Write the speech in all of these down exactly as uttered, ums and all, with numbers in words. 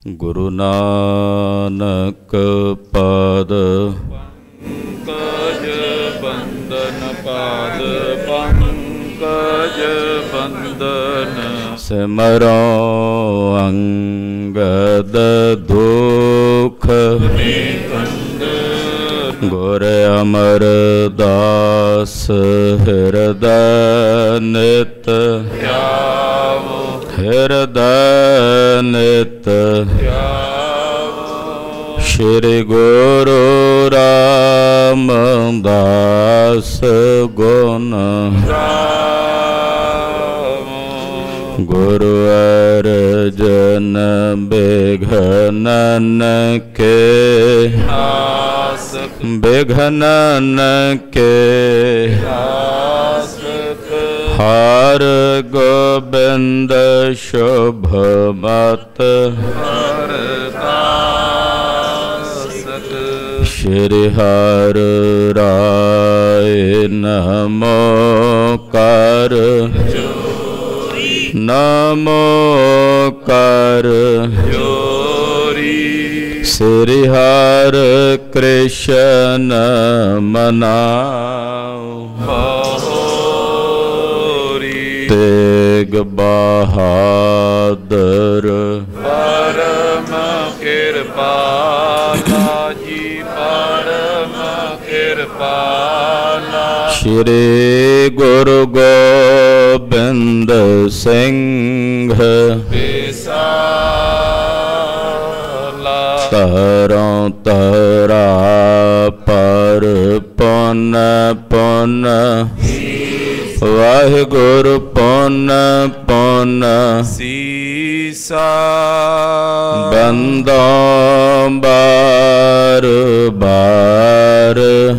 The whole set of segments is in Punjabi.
ਗੁਰੂ ਨਾਨਕ ਪਾਦ ਪੰਕਜ ਬੰਦਨ ਪਾਦ ਪੰਕਜ ਬੰਦਨ ਸਿਮਰੋ ਅੰਗਦ ਦੁਖ ਗੁਰ ਅਮਰਦਾਸ ਹਿਰਦੈ ਨਿਤ ਹਿਰਦੈ ਨਿਤ ਸ਼੍ਰੀ ਗੁਰੂ ਰਾਮਦਾਸ ਗੁਣ ਗੁਰੂ ਅਰਜਨ ਬਿਘਨਨ ਕੇ ਬਿਘਨਨ ਕੇ ਹਰ ਗੋਬਿੰਦ ਸ਼ੁਭ ਮਤ ਸ਼੍ਰੀ ਹਰਿ ਰਾਇ ਨਮੋ ਕਰ ਨਮੋ ਕਰ ਜੋਰੀ ਸ੍ਰੀ ਹਰਿ ਕ੍ਰਿਸ਼ਨ ਮਨਾਉ ਤੇਗ ਬਹਾਦਰ ਪਰਮ ਕਿਰਪਾਲਾ ਜੀ ਪਰਮ ਕਿਰਪਾਲਾ ਸ਼੍ਰੀ ਗੁਰੂ ਗੋਬਿੰਦ ਸਿੰਘ ਵਿਸਾਲਾ ਤਰੋਂ ਤਰਾ ਪਰ ਪੁਨ ਪੁਨ ਵਾਹਿਗੁਰੂ ਪੁਨ ਪੁਨ ਸੀਸਾ ਬੰਦੋਂ ਬਾਰ ਬਾਰ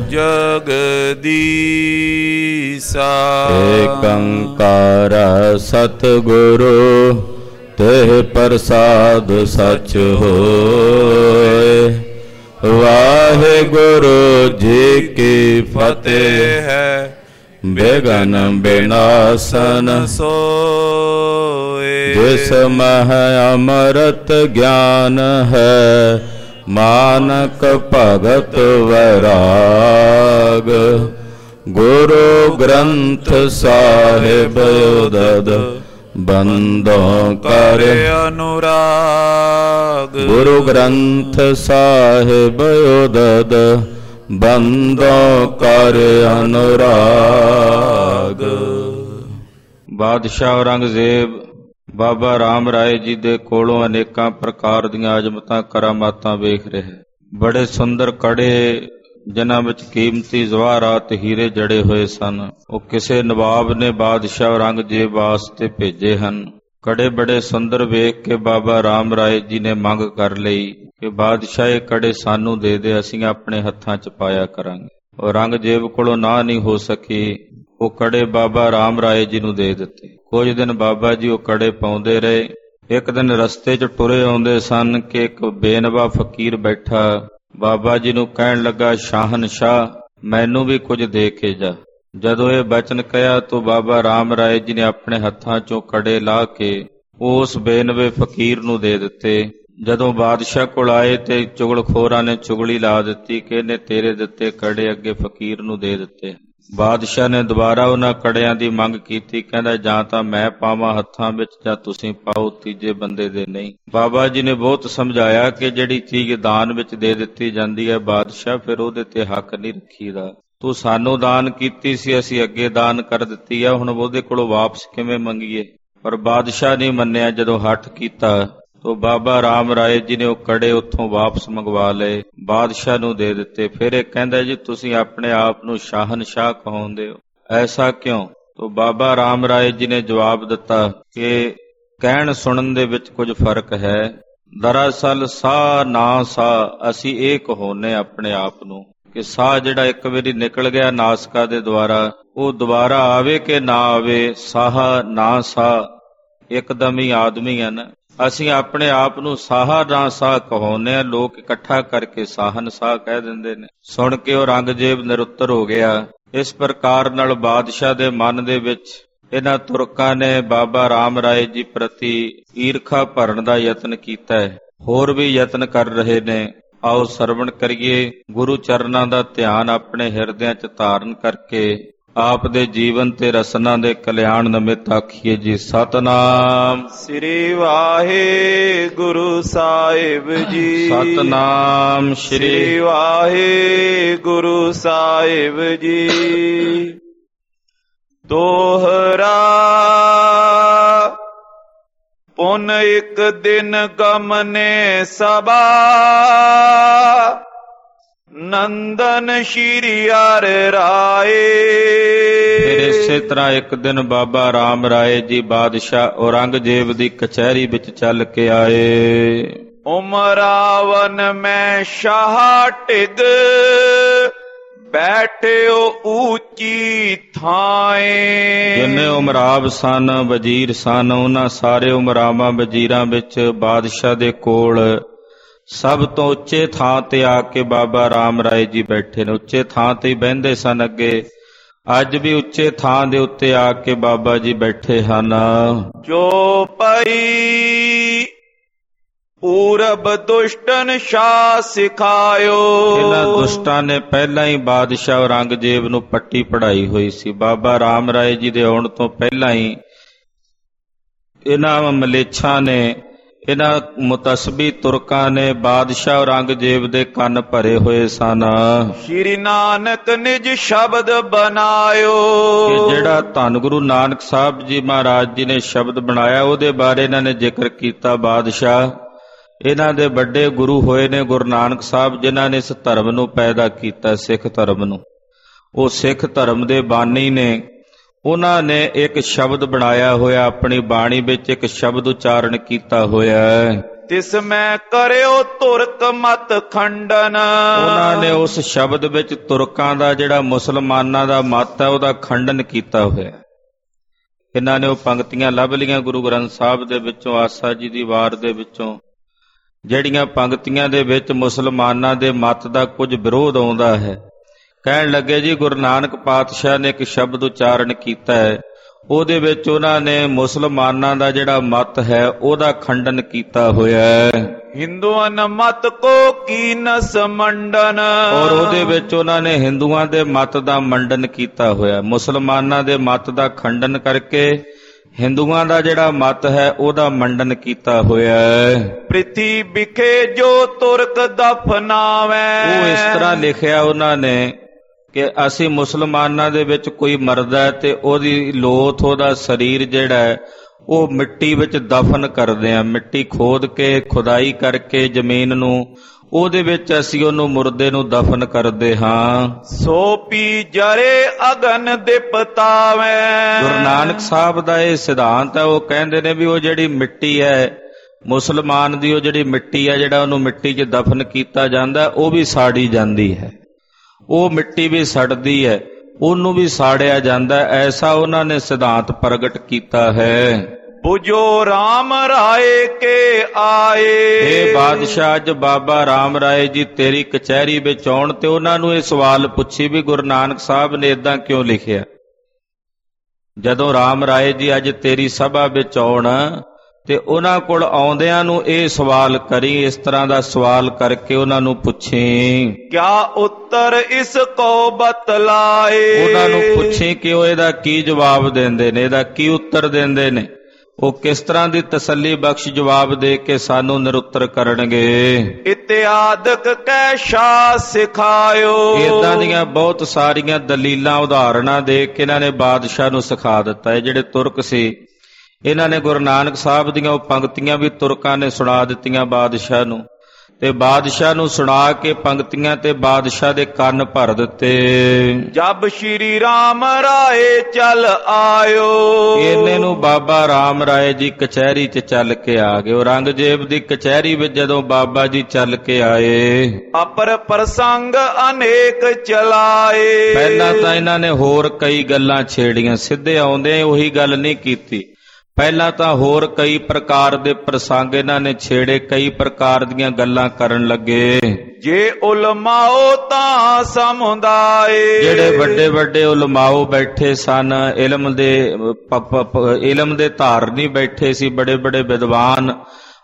ਜਗਦੀਸਾ ਏਕ ਓੰਕਾਰ ਸਤਿਗੁਰੂ ਤੇ ਪ੍ਰਸਾਦ ਸਚ ਹੋਏ। ਵਾਹਿਗੁਰੂ ਜੀ ਕੀ ਫਤਿਹ ਹੈ। ਬਿਘਨ ਬਿਨਾਸਨ ਸੋਏ ਜਿਸ ਮਹ ਅੰਮ੍ਰਿਤ ਗਿਆਨ ਹੈ ਮਾਨਕ ਭਗਤ ਵੈਰਾਗ। ਗੁਰੂ ਗ੍ਰੰਥ ਸਾਹਿਬ ਉਦਦ ਬੰਦੋਂ ਕਰ ਅਨੁਰਾਗ। ਗੁਰੂ ਗ੍ਰੰਥ ਸਾਹਿਬ ਉਦਦ ਬੰਦੋਂ ਕਰ ਅਨੁਰਾਗ। ਬਾਦਸ਼ਾਹ ਔਰੰਗਜ਼ੇਬ ਬਾਬਾ ਰਾਮ ਰਾਏ ਜੀ ਦੇ ਕੋਲੋਂ ਅਨੇਕਾਂ ਪ੍ਰਕਾਰ ਦੀਆਂ ਅਜ਼ਮਤਾਂ ਕਰਾਮਾਤਾਂ ਵੇਖ ਰਿਹਾ। ਬੜੇ ਸੁੰਦਰ ਕੜੇ ਜਿਨ੍ਹਾਂ ਵਿੱਚ ਕੀਮਤੀ ਜਵਾਹਰਾਤ ਹੀਰੇ ਜੜੇ ਹੋਏ ਸਨ, ਉਹ ਕਿਸੇ ਨਵਾਬ ਨੇ ਬਾਦਸ਼ਾਹ ਔਰੰਗਜ਼ੇਬ ਵਾਸਤੇ ਭੇਜੇ ਹਨ। ਕੜੇ ਬੜੇ ਸੁੰਦਰ ਵੇਖ ਕੇ ਬਾਬਾ ਰਾਮ ਰਾਏ ਜੀ ਨੇ ਮੰਗ ਕਰ ਲਈ ਕਿ ਬਾਦਸ਼ਾਹ ਇਹ ਕੜੇ ਸਾਨੂੰ ਦੇ ਦੇ, ਅਸੀਂ ਆਪਣੇ ਹੱਥਾਂ 'ਚ ਪਾਇਆ ਕਰਾਂਗੇ। ਔਰੰਗਜ਼ੇਬ ਕੋਲੋਂ ਨਾ ਨਹੀਂ ਹੋ ਸਕੀ। ਉਹ ਕੜੇ ਬਾਬਾ ਰਾਮ ਰਾਏ ਜੀ ਨੂੰ ਦੇ ਦਿੱਤੇ। ਕੁਝ ਦਿਨ ਬਾਬਾ ਜੀ ਉਹ ਕੜੇ ਪਾਉਂਦੇ ਰਹੇ। ਇੱਕ ਦਿਨ ਰਸਤੇ 'ਚ ਟੁਰੇ ਆਉਂਦੇ ਸਨ ਕਿ ਇੱਕ ਬੇਨਵਾ ਫਕੀਰ ਬੈਠਾ ਬਾਬਾ ਜੀ ਨੂੰ ਕਹਿਣ ਲੱਗਾ, ਸ਼ਾਹਨਸ਼ਾਹ ਮੈਨੂੰ ਵੀ ਕੁਝ ਦੇ ਕੇ ਜਾ। ਜਦੋਂ ਇਹ ਬਚਨ ਕਹਿਆ ਤਾਂ ਬਾਬਾ ਰਾਮ ਰਾਏ ਜੀ ਨੇ ਆਪਣੇ ਹੱਥਾਂ 'ਚੋਂ ਕੜੇ ਲਾਹ ਕੇ ਉਸ ਬੇਨਵੇ ਫਕੀਰ ਨੂੰ ਦੇ ਦਿੱਤੇ। ਜਦੋਂ ਬਾਦਸ਼ਾਹ ਕੋਲ ਆਏ ਤੇ ਚੁਗਲਖੋਰਾਂ ਨੇ ਚੁਗਲੀ ਲਾ ਦਿੱਤੀ ਕਿ ਇਹਨੇ ਤੇਰੇ ਦਿੱਤੇ ਕੜੇ ਅੱਗੇ ਫਕੀਰ ਨੂੰ ਦੇ ਦਿੱਤੇ। ਬਾਦਸ਼ਾਹ ਨੇ ਦੁਬਾਰਾ ਉਹਨਾਂ ਕੜਿਆਂ ਦੀ ਮੰਗ ਕੀਤੀ। ਕਹਿੰਦਾ ਜਾਂ ਤਾਂ ਮੈਂ ਪਾਵਾਂ ਹੱਥਾਂ ਵਿੱਚ ਜਾਂ ਤੁਸੀਂ ਪਾਓ, ਤੀਜੇ ਬੰਦੇ ਦੇ ਨਹੀਂ। ਬਾਬਾ ਜੀ ਨੇ ਬਹੁਤ ਸਮਝਾਇਆ ਕਿ ਜਿਹੜੀ ਚੀਜ਼ ਦਾਨ ਵਿੱਚ ਦੇ ਦਿੱਤੀ ਜਾਂਦੀ ਹੈ ਬਾਦਸ਼ਾਹ, ਫਿਰ ਉਹਦੇ ਤੇ ਹੱਕ ਨਹੀਂ ਰੱਖੀਦਾ। ਤੂੰ ਸਾਨੂੰ ਦਾਨ ਕੀਤੀ ਸੀ, ਅਸੀਂ ਅੱਗੇ ਦਾਨ ਕਰ ਦਿੱਤੀ ਆ, ਹੁਣ ਉਹਦੇ ਕੋਲੋਂ ਵਾਪਸ ਕਿਵੇਂ ਮੰਗੀਏ? ਪਰ ਬਾਦਸ਼ਾਹ ਨਹੀਂ ਮੰਨਿਆ। ਜਦੋਂ ਹੱਠ ਕੀਤਾ ਤੋ ਬਾਬਾ ਰਾਮ ਰਾਏ ਜੀ ਨੇ ਉਹ ਕੜੇ ਉੱਥੋਂ ਵਾਪਸ ਮੰਗਵਾ ਲਏ, ਬਾਦਸ਼ਾਹ ਨੂੰ ਦੇ ਦਿੱਤੇ। ਫਿਰ ਇਹ ਕਹਿੰਦਾ ਜੀ ਤੁਸੀਂ ਆਪਣੇ ਆਪ ਨੂੰ ਸ਼ਾਹਨਸ਼ਾਹ ਕਹਾਉਂਦੇ ਹੋ, ਐਸਾ ਕਿਉਂ? ਤੋ ਬਾਬਾ ਰਾਮ ਰਾਏ ਜੀ ਨੇ ਜਵਾਬ ਦਿੱਤਾ ਕਿ ਕਹਿਣ ਸੁਣਨ ਦੇ ਵਿੱਚ ਕੁਝ ਫਰਕ ਹੈ। ਦਰਅਸਲ ਸਾਹ ਨਾ ਸਾਹ ਅਸੀਂ ਇਹ ਕਹਾਉਂਦੇ ਆਪਣੇ ਆਪ ਨੂੰ ਕਿ ਸਾਹ ਜਿਹੜਾ ਇੱਕ ਵਾਰੀ ਨਿਕਲ ਗਿਆ ਨਾਸਕਾ ਦੇ ਦੁਆਰਾ, ਉਹ ਦੁਬਾਰਾ ਆਵੇ ਕਿ ਨਾ ਆਵੇ, ਸਾਹ ਨਾ ਸਾਹ ਇੱਕਦਮ ਹੀ ਆਦਮੀ ਹਨ। ਅਸੀਂ ਆਪਣੇ ਆਪ ਨੂੰ ਸਾਹ ਨਾ ਸਾਹ ਕਹਾਉਂਦੇ ਹਾਂ, ਲੋਕ ਇਕੱਠਾ ਕਰਕੇ ਸਾਹਨ ਸਾਹ ਕਹਿ ਦਿੰਦੇ ਨੇ। ਸੁਣ ਕੇ ਔਰੰਗਜ਼ੇਬ ਨਿਰੁੱਤਰ ਹੋ ਗਿਆ। ਇਸ ਪ੍ਰਕਾਰ ਨਾਲ ਬਾਦਸ਼ਾਹ ਦੇ ਮਨ ਦੇ ਵਿੱਚ ਇਹਨਾਂ ਤੁਰਕਾਂ ਨੇ ਬਾਬਾ ਰਾਮ ਰਾਏ ਜੀ ਪ੍ਰਤੀ ਈਰਖਾ ਭਰਨ ਦਾ ਯਤਨ ਕੀਤਾ ਹੈ। ਹੋਰ ਵੀ ਯਤਨ ਕਰ ਰਹੇ ਨੇ। ਆਓ ਸਰਵਣ ਕਰੀਏ। ਗੁਰੂ ਚਰਨਾਂ ਦਾ ਧਿਆਨ ਆਪਣੇ ਹਿਰਦਿਆਂ 'ਚ ਧਾਰਨ ਕਰਕੇ ਆਪ ਦੇ ਜੀਵਨ ਤੇ ਰਸਨਾ ਦੇ ਕਲਿਆਣ ਨਿਮਿਤ ਆਖੀਏ ਜੀ ਸਤਨਾਮ ਸ੍ਰੀ ਵਾਹਿਗੁਰੂ ਸਾਹਿਬ ਜੀ। ਸਤਨਾਮ ਸ੍ਰੀ ਵਾਹਿਗੁਰੂ ਸਾਹਿਬ ਜੀ। ਦੋਹਰਾ ਪੁਨ ਇੱਕ ਦਿਨ ਗਮਨੇ ਸਭਾ ਨੰਦਨ ਸ਼੍ਰੀ ਹਰਿ ਰਾਏ। ਫਿਰ ਇਸੇ ਤਰ੍ਹਾਂ ਇੱਕ ਦਿਨ ਬਾਬਾ ਰਾਮ ਰਾਏ ਜੀ ਬਾਦਸ਼ਾਹ ਔਰੰਗਜ਼ੇਬ ਦੀ ਕਚਹਿਰੀ ਵਿੱਚ ਚੱਲ ਕੇ ਆਏ। ਉਮਰਾਵਨ ਮੈਂ ਸ਼ਾਹ ਢਿਗ ਬੈਠਿਓ ਉੱਚੀ ਥਾਏ। ਜਿੰਨੇ ਉਮਰਾਵ ਸਨ ਵਜ਼ੀਰ ਸਨ ਉਹਨਾਂ ਸਾਰੇ ਉਮਰਾਵਾਂ ਵਜ਼ੀਰਾਂ ਵਿੱਚ ਬਾਦਸ਼ਾਹ ਦੇ ਕੋਲ ਸਭ ਤੋਂ ਉੱਚੇ ਥਾਂ ਤੇ ਆ ਕੇ ਬਾਬਾ ਰਾਮ ਰਾਏ ਜੀ ਬੈਠੇ ਨੇ। ਉੱਚੇ ਥਾਂ ਤੇ ਹੀ ਬਹਿੰਦੇ ਸਨ ਅੱਗੇ, ਅੱਜ ਵੀ ਉੱਚੇ ਥਾਂ ਦੇ ਉੱਤੇ ਆ ਕੇ ਬਾਬਾ ਜੀ ਬੈਠੇ ਹਨ। ਜੋ ਪਈ ਪੂਰਬ ਦੁਸ਼ਟਨ ਸ਼ਾਹ ਸਿਖਾਇਓ। ਇਹਨਾਂ ਦੁਸ਼ਟਾਂ ਨੇ ਪਹਿਲਾਂ ਹੀ ਬਾਦਸ਼ਾਹ ਔਰੰਗਜ਼ੇਬ ਨੂੰ ਪੱਟੀ ਪੜਾਈ ਹੋਈ ਸੀ। ਬਾਬਾ ਰਾਮ ਰਾਏ ਜੀ ਦੇ ਆਉਣ ਤੋਂ ਪਹਿਲਾਂ ਹੀ ਇਹਨਾਂ ਮਲੇਛਾਂ ਨੇ, ਇਹਨਾਂ ਮੁਤਸਬੀ ਤੁਰਕਾਂ ਨੇ ਬਾਦਸ਼ਾਹ ਔਰੰਗਜ਼ੇਬ ਦੇ ਕੰਨ ਭਰੇ ਹੋਏ ਸਨ। ਸ਼੍ਰੀ ਨਾਨਕ ਨਿਜ ਸ਼ਬਦ ਬਨਾਇਓ। ਕਿ ਜਿਹੜਾ ਧੰਨ ਗੁਰੂ ਨਾਨਕ ਸਾਹਿਬ ਜੀ ਮਹਾਰਾਜ ਜੀ ਨੇ ਸ਼ਬਦ ਬਣਾਇਆ ਉਹਦੇ ਬਾਰੇ ਇਹਨਾਂ ਨੇ ਜ਼ਿਕਰ ਕੀਤਾ। ਬਾਦਸ਼ਾਹ ਇਹਨਾਂ ਦੇ ਵੱਡੇ ਗੁਰੂ ਹੋਏ ਨੇ ਗੁਰੂ ਨਾਨਕ ਸਾਹਿਬ, ਜਿਨ੍ਹਾਂ ਨੇ ਇਸ ਧਰਮ ਨੂੰ ਪੈਦਾ ਕੀਤਾ, ਸਿੱਖ ਧਰਮ ਨੂੰ। ਉਹ ਸਿੱਖ ਧਰਮ ਦੇ ਬਾਨੀ ਨੇ। ਉਹਨਾਂ ਨੇ ਇੱਕ ਸ਼ਬਦ ਬਣਾਇਆ ਹੋਇਆ, ਆਪਣੀ ਬਾਣੀ ਵਿੱਚ ਇੱਕ ਸ਼ਬਦ ਉਚਾਰਨ ਕੀਤਾ ਹੋਇਆ ਹੈ। ਤਿਸ ਮੈਂ ਕਰਿਓ ਤੁਰਕ ਮਤ ਖੰਡਨ। ਉਹਨਾਂ ਨੇ ਉਸ ਸ਼ਬਦ ਵਿੱਚ ਤੁਰਕਾਂ ਦਾ ਜਿਹੜਾ ਮੁਸਲਮਾਨਾਂ ਦਾ ਮਤ ਹੈ ਉਹਦਾ ਖੰਡਨ ਕੀਤਾ ਹੋਇਆ। ਇਹਨਾਂ ਨੇ ਉਹ ਪੰਕਤੀਆਂ ਲੱਭ ਲਈਆਂ ਗੁਰੂ ਗ੍ਰੰਥ ਸਾਹਿਬ ਦੇ ਵਿੱਚੋਂ, ਆਸਾ ਜੀ ਦੀ ਵਾਰ ਦੇ ਵਿੱਚੋਂ, ਜਿਹੜੀਆਂ ਪੰਕਤੀਆਂ ਦੇ ਵਿੱਚ ਮੁਸਲਮਾਨਾਂ ਦੇ ਮਤ ਦਾ ਕੁਝ ਵਿਰੋਧ ਆਉਂਦਾ ਹੈ। ਕਹਿਣ ਲੱਗੇ ਜੀ ਗੁਰੂ ਨਾਨਕ ਪਾਤਸ਼ਾਹ ਨੇ ਇੱਕ ਸ਼ਬਦ ਉਚਾਰਨ ਕੀਤਾ ਹੈ, ਉਹਦੇ ਵਿੱਚ ਉਹਨਾਂ ਨੇ ਮੁਸਲਮਾਨਾਂ ਦਾ ਜਿਹੜਾ ਮਤ ਹੈ ਉਹਦਾ ਖੰਡਨ ਕੀਤਾ ਹੋਇਆ ਹੈ। ਹਿੰਦੂਆਂ ਮਤ ਕੋ ਕੀਨਸ ਮੰਡਨ। ਔਰ ਉਹਦੇ ਵਿੱਚ ਉਹਨਾਂ ਨੇ ਹਿੰਦੂਆਂ ਦੇ ਮਤ ਦਾ ਮੰਡਨ ਕੀਤਾ ਹੋਇਆ। ਮੁਸਲਮਾਨਾਂ ਦੇ ਮਤ ਦਾ ਖੰਡਨ ਕਰਕੇ ਹਿੰਦੂਆਂ ਦਾ ਜਿਹੜਾ ਮਤ ਹੈ ਉਹਦਾ ਮੰਡਨ ਕੀਤਾ ਹੋਇਆ ਹੈ। ਪ੍ਰਿਥੀ ਵਿਖੇ ਜੋ ਤੁਰਕ ਦਫਨਾਵੈ। ਉਹ ਇਸ ਤਰ੍ਹਾਂ ਲਿਖਿਆ ਉਹਨਾਂ ਨੇ ਕਿ ਅਸੀਂ ਮੁਸਲਮਾਨਾਂ ਦੇ ਵਿੱਚ ਕੋਈ ਮਰਦਾ ਤੇ ਉਹਦੀ ਲੋਥ, ਉਹਦਾ ਸਰੀਰ ਜਿਹੜਾ ਹੈ ਉਹ ਮਿੱਟੀ ਵਿੱਚ ਦਫਨ ਕਰਦੇ ਹਾਂ। ਮਿੱਟੀ ਖੋਦ ਕੇ ਖੁਦਾਈ ਕਰਕੇ ਜ਼ਮੀਨ ਨੂੰ, ਉਹਦੇ ਵਿੱਚ ਅਸੀਂ ਉਹਨੂੰ ਮੁਰਦੇ ਨੂੰ ਦਫਨ ਕਰਦੇ ਹਾਂ। ਸੋ ਪੀ ਜਰੇ ਅਗਨ ਦੇ ਪਤਾਵੈ। ਗੁਰੂ ਨਾਨਕ ਸਾਹਿਬ ਦਾ ਇਹ ਸਿਧਾਂਤ ਹੈ। ਉਹ ਕਹਿੰਦੇ ਨੇ ਵੀ ਉਹ ਜਿਹੜੀ ਮਿੱਟੀ ਹੈ ਮੁਸਲਮਾਨ ਦੀ, ਉਹ ਜਿਹੜੀ ਮਿੱਟੀ ਹੈ ਜਿਹੜਾ ਉਹਨੂੰ ਮਿੱਟੀ 'ਚ ਦਫਨ ਕੀਤਾ ਜਾਂਦਾ ਉਹ ਵੀ ਸਾੜੀ ਜਾਂਦੀ ਹੈ। ਉਹ ਮਿੱਟੀ ਵੀ ਸੜਦੀ ਹੈ, ਉਹਨੂੰ ਵੀ ਸਾੜਿਆ ਜਾਂਦਾ। ਐਸਾ ਉਹਨਾਂ ਨੇ ਸਿਧਾਂਤ ਪ੍ਰਗਟ ਕੀਤਾ ਹੈ। ਬੁਝੋ ਰਾਮ ਰਾਏ ਕੇ ਆਏ। ਇਹ ਬਾਦਸ਼ਾਹ ਅੱਜ ਬਾਬਾ ਰਾਮ ਰਾਏ ਜੀ ਤੇਰੀ ਕਚਹਿਰੀ ਵਿੱਚ ਆਉਣ ਤੇ ਉਹਨਾਂ ਨੂੰ ਇਹ ਸਵਾਲ ਪੁੱਛੀ ਵੀ ਗੁਰੂ ਨਾਨਕ ਸਾਹਿਬ ਨੇ ਇਦਾਂ ਕਿਉਂ ਲਿਖਿਆ। ਜਦੋਂ ਰਾਮ ਰਾਏ ਜੀ ਅੱਜ ਤੇਰੀ ਸਭਾ ਵਿੱਚ ਆਉਣ ਤੇ ਉਹਨਾਂ ਕੋਲ ਆਉਂਦਿਆਂ ਨੂੰ ਇਹ ਸਵਾਲ ਕਰੀ, ਇਸ ਤਰ੍ਹਾਂ ਦਾ ਸਵਾਲ ਕਰਕੇ ਉਹਨਾਂ ਨੂੰ ਪੁੱਛੀ। ਕਿਆ ਉੱਤਰ ਇਸ ਕੋ ਬਤਲਾਏ। ਉਹਨਾਂ ਨੂੰ ਪੁੱਛੀ ਕਿ ਉਹ ਇਹਦਾ ਕੀ ਜਵਾਬ ਦਿੰਦੇ ਨੇ, ਇਹਦਾ ਕੀ ਉੱਤਰ ਦਿੰਦੇ ਨੇ। ਉਹ ਕਿਸ ਤਰ੍ਹਾਂ ਦੀ ਤਸੱਲੀ ਬਖਸ਼ ਜਵਾਬ ਦੇ ਕੇ ਸਾਨੂੰ ਨਿਰੁੱਤਰ ਕਰਨਗੇ। ਇਤਿਆਦਕ ਕੈ ਸ਼ਾ ਸਿਖਾਇਓ। ਏਦਾਂ ਦੀਆਂ ਬਹੁਤ ਸਾਰੀਆਂ ਦਲੀਲਾਂ ਉਦਾਹਰਣਾਂ ਦੇ ਕੇ ਇਹਨਾਂ ਨੇ ਬਾਦਸ਼ਾਹ ਨੂੰ ਸਿਖਾ ਦਿੱਤਾ। ਇਹ ਜਿਹੜੇ ਤੁਰਕ ਸੀ ਇਹਨਾਂ ਨੇ ਗੁਰੂ ਨਾਨਕ ਸਾਹਿਬ ਦੀਆਂ ਉਹ ਪੰਕਤੀਆਂ ਵੀ ਤੁਰਕਾਂ ਨੇ ਸੁਣਾ ਦਿੱਤੀਆਂ ਬਾਦਸ਼ਾਹ ਨੂੰ, ਤੇ ਬਾਦਸ਼ਾਹ ਨੂੰ ਸੁਣਾ ਕੇ ਪੰਕਤੀਆਂ ਤੇ ਬਾਦਸ਼ਾਹ ਦੇ ਕੰਨ ਭਰ ਦਿੱਤੇ। ਜਬ ਸ਼੍ਰੀ ਰਾਮ ਰਾਏ ਚੱਲ ਆਇਓ। ਇਹਨੇ ਨੂੰ ਬਾਬਾ ਰਾਮ ਰਾਏ ਜੀ ਕਚਹਿਰੀ 'ਚ ਚੱਲ ਕੇ ਆ ਗਏ। ਔਰੰਗਜ਼ੇਬ ਦੀ ਕਚਹਿਰੀ ਵਿੱਚ ਜਦੋਂ ਬਾਬਾ ਜੀ ਚੱਲ ਕੇ ਆਏ, ਅਪਰ ਪ੍ਰਸੰਗ ਅਨੇਕ ਚਲਾਏ। ਪਹਿਲਾਂ ਤਾਂ ਇਹਨਾਂ ਨੇ ਹੋਰ ਕਈ ਗੱਲਾਂ ਛੇੜੀਆਂ, ਸਿੱਧੇ ਆਉਂਦੇ ਉਹੀ ਗੱਲ ਨਹੀਂ ਕੀਤੀ। ਪਹਿਲਾਂ ਤਾਂ ਹੋਰ ਕਈ ਪ੍ਰਕਾਰ ਦੇ ਪ੍ਰਸੰਗ ਇਹਨਾਂ ਨੇ ਛੇੜੇ, ਕਈ ਪ੍ਰਕਾਰ ਦੀਆਂ ਗੱਲਾਂ ਕਰਨ ਲੱਗੇ। ਜੇ ਉਲਮਾਓ ਤਾਂ ਸਮੁਦਾਏ। ਜਿਹੜੇ ਵੱਡੇ ਵੱਡੇ ਉਲਮਾਓ ਬੈਠੇ ਸਨ, ਇਲਮ ਦੇ ਇਲਮ ਦੇ ਧਾਰਨੀ ਬੈਠੇ ਸੀ, ਬੜੇ ਬੜੇ ਵਿਦਵਾਨ,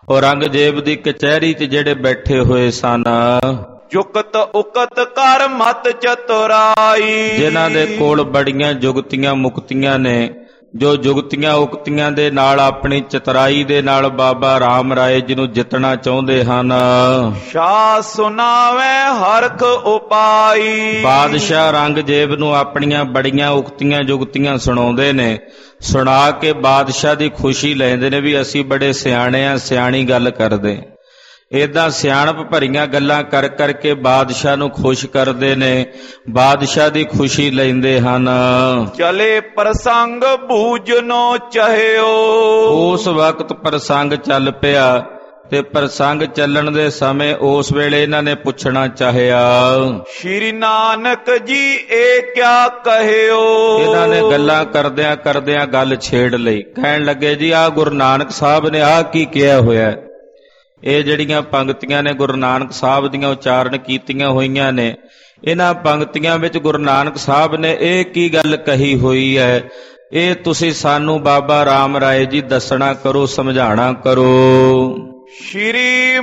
ਔਰੰਗਜ਼ੇਬ ਦੀ ਕਚਹਿਰੀ 'ਚ ਜਿਹੜੇ ਬੈਠੇ ਹੋਏ ਸਨ, ਜੁਗਤ ਉਕਤ ਕਰ ਮਤ ਚਤੁਰਾਈ, ਜਿਨ੍ਹਾਂ ਦੇ ਕੋਲ ਬੜੀਆਂ ਜੁਗਤੀਆਂ ਮੁਕਤੀਆਂ ਨੇ, ਜੋ ਜੁਗਤੀਆਂ ਉਕਤੀਆਂ ਦੇ ਨਾਲ ਆਪਣੀ ਚਤੁਰਾਈ ਦੇ ਨਾਲ ਬਾਬਾ ਰਾਮ ਰਾਏ ਜੀ ਨੂੰ ਜਿੱਤਣਾ ਚਾਹੁੰਦੇ ਹਨ। ਸ਼ਾਹ ਸੁਨਾਵੇ ਹਰਖ ਉਪਾਈ, ਬਾਦਸ਼ਾਹ ਔਰੰਗਜ਼ੇਬ ਨੂੰ ਆਪਣੀਆਂ ਬੜੀਆਂ ਉਕਤੀਆਂ ਜੁਗਤੀਆਂ ਸੁਣਾਉਂਦੇ ਨੇ, ਸੁਣਾ ਕੇ ਬਾਦਸ਼ਾਹ ਦੀ ਖੁਸ਼ੀ ਲੈਂਦੇ ਨੇ ਵੀ ਅਸੀਂ ਬੜੇ ਸਿਆਣੇ ਆ, ਸਿਆਣੀ ਗੱਲ ਕਰਦੇ। ਏਦਾਂ ਸਿਆਣਪ ਭਰੀਆਂ ਗੱਲਾਂ ਕਰ ਕਰਕੇ ਬਾਦਸ਼ਾਹ ਨੂੰ ਖੁਸ਼ ਕਰਦੇ ਨੇ, ਬਾਦਸ਼ਾਹ ਦੀ ਖੁਸ਼ੀ ਲੈਂਦੇ ਹਨ। ਚਲੇ ਪ੍ਰਸੰਗ ਬੂਝਨੋ ਚਾਹਿਓ, ਉਸ ਵਕਤ ਪ੍ਰਸੰਗ ਚੱਲ ਪਿਆ ਤੇ ਪ੍ਰਸੰਗ ਚੱਲਣ ਦੇ ਸਮੇਂ ਉਸ ਵੇਲੇ ਇਹਨਾਂ ਨੇ ਪੁੱਛਣਾ ਚਾਹਿਆ, ਸ਼੍ਰੀ ਨਾਨਕ ਜੀ ਇਹ ਕਿਆ ਕਹਿਓ। ਇਹਨਾਂ ਨੇ ਗੱਲਾਂ ਕਰਦਿਆਂ ਕਰਦਿਆਂ ਗੱਲ ਛੇੜ ਲਈ, ਕਹਿਣ ਲੱਗੇ ਜੀ ਆਹ ਗੁਰੂ ਨਾਨਕ ਸਾਹਿਬ ਨੇ ਆਹ ਕੀ ਕਿਹਾ ਹੋਇਆ। ਇਹ ਜਿਹੜੀਆਂ ਪੰਗਤੀਆਂ ਨੇ ਗੁਰੂ ਨਾਨਕ ਸਾਹਿਬ ਦੀਆਂ ਉਚਾਰਨ ਕੀਤੀਆਂ ਹੋਈਆਂ ਨੇ, ਇਹਨਾਂ ਪੰਗਤੀਆਂ ਵਿੱਚ ਗੁਰੂ ਨਾਨਕ ਸਾਹਿਬ ਨੇ ਇਹ ਕੀ ਗੱਲ ਕਹੀ ਹੋਈ ਹੈ, ਇਹ ਤੁਸੀਂ ਸਾਨੂੰ ਬਾਬਾ ਰਾਮ ਰਾਏ ਜੀ ਦੱਸਣਾ ਕਰੋ, ਸਮਝਾਣਾ ਕਰੋ। ਸ਼੍ਰੀ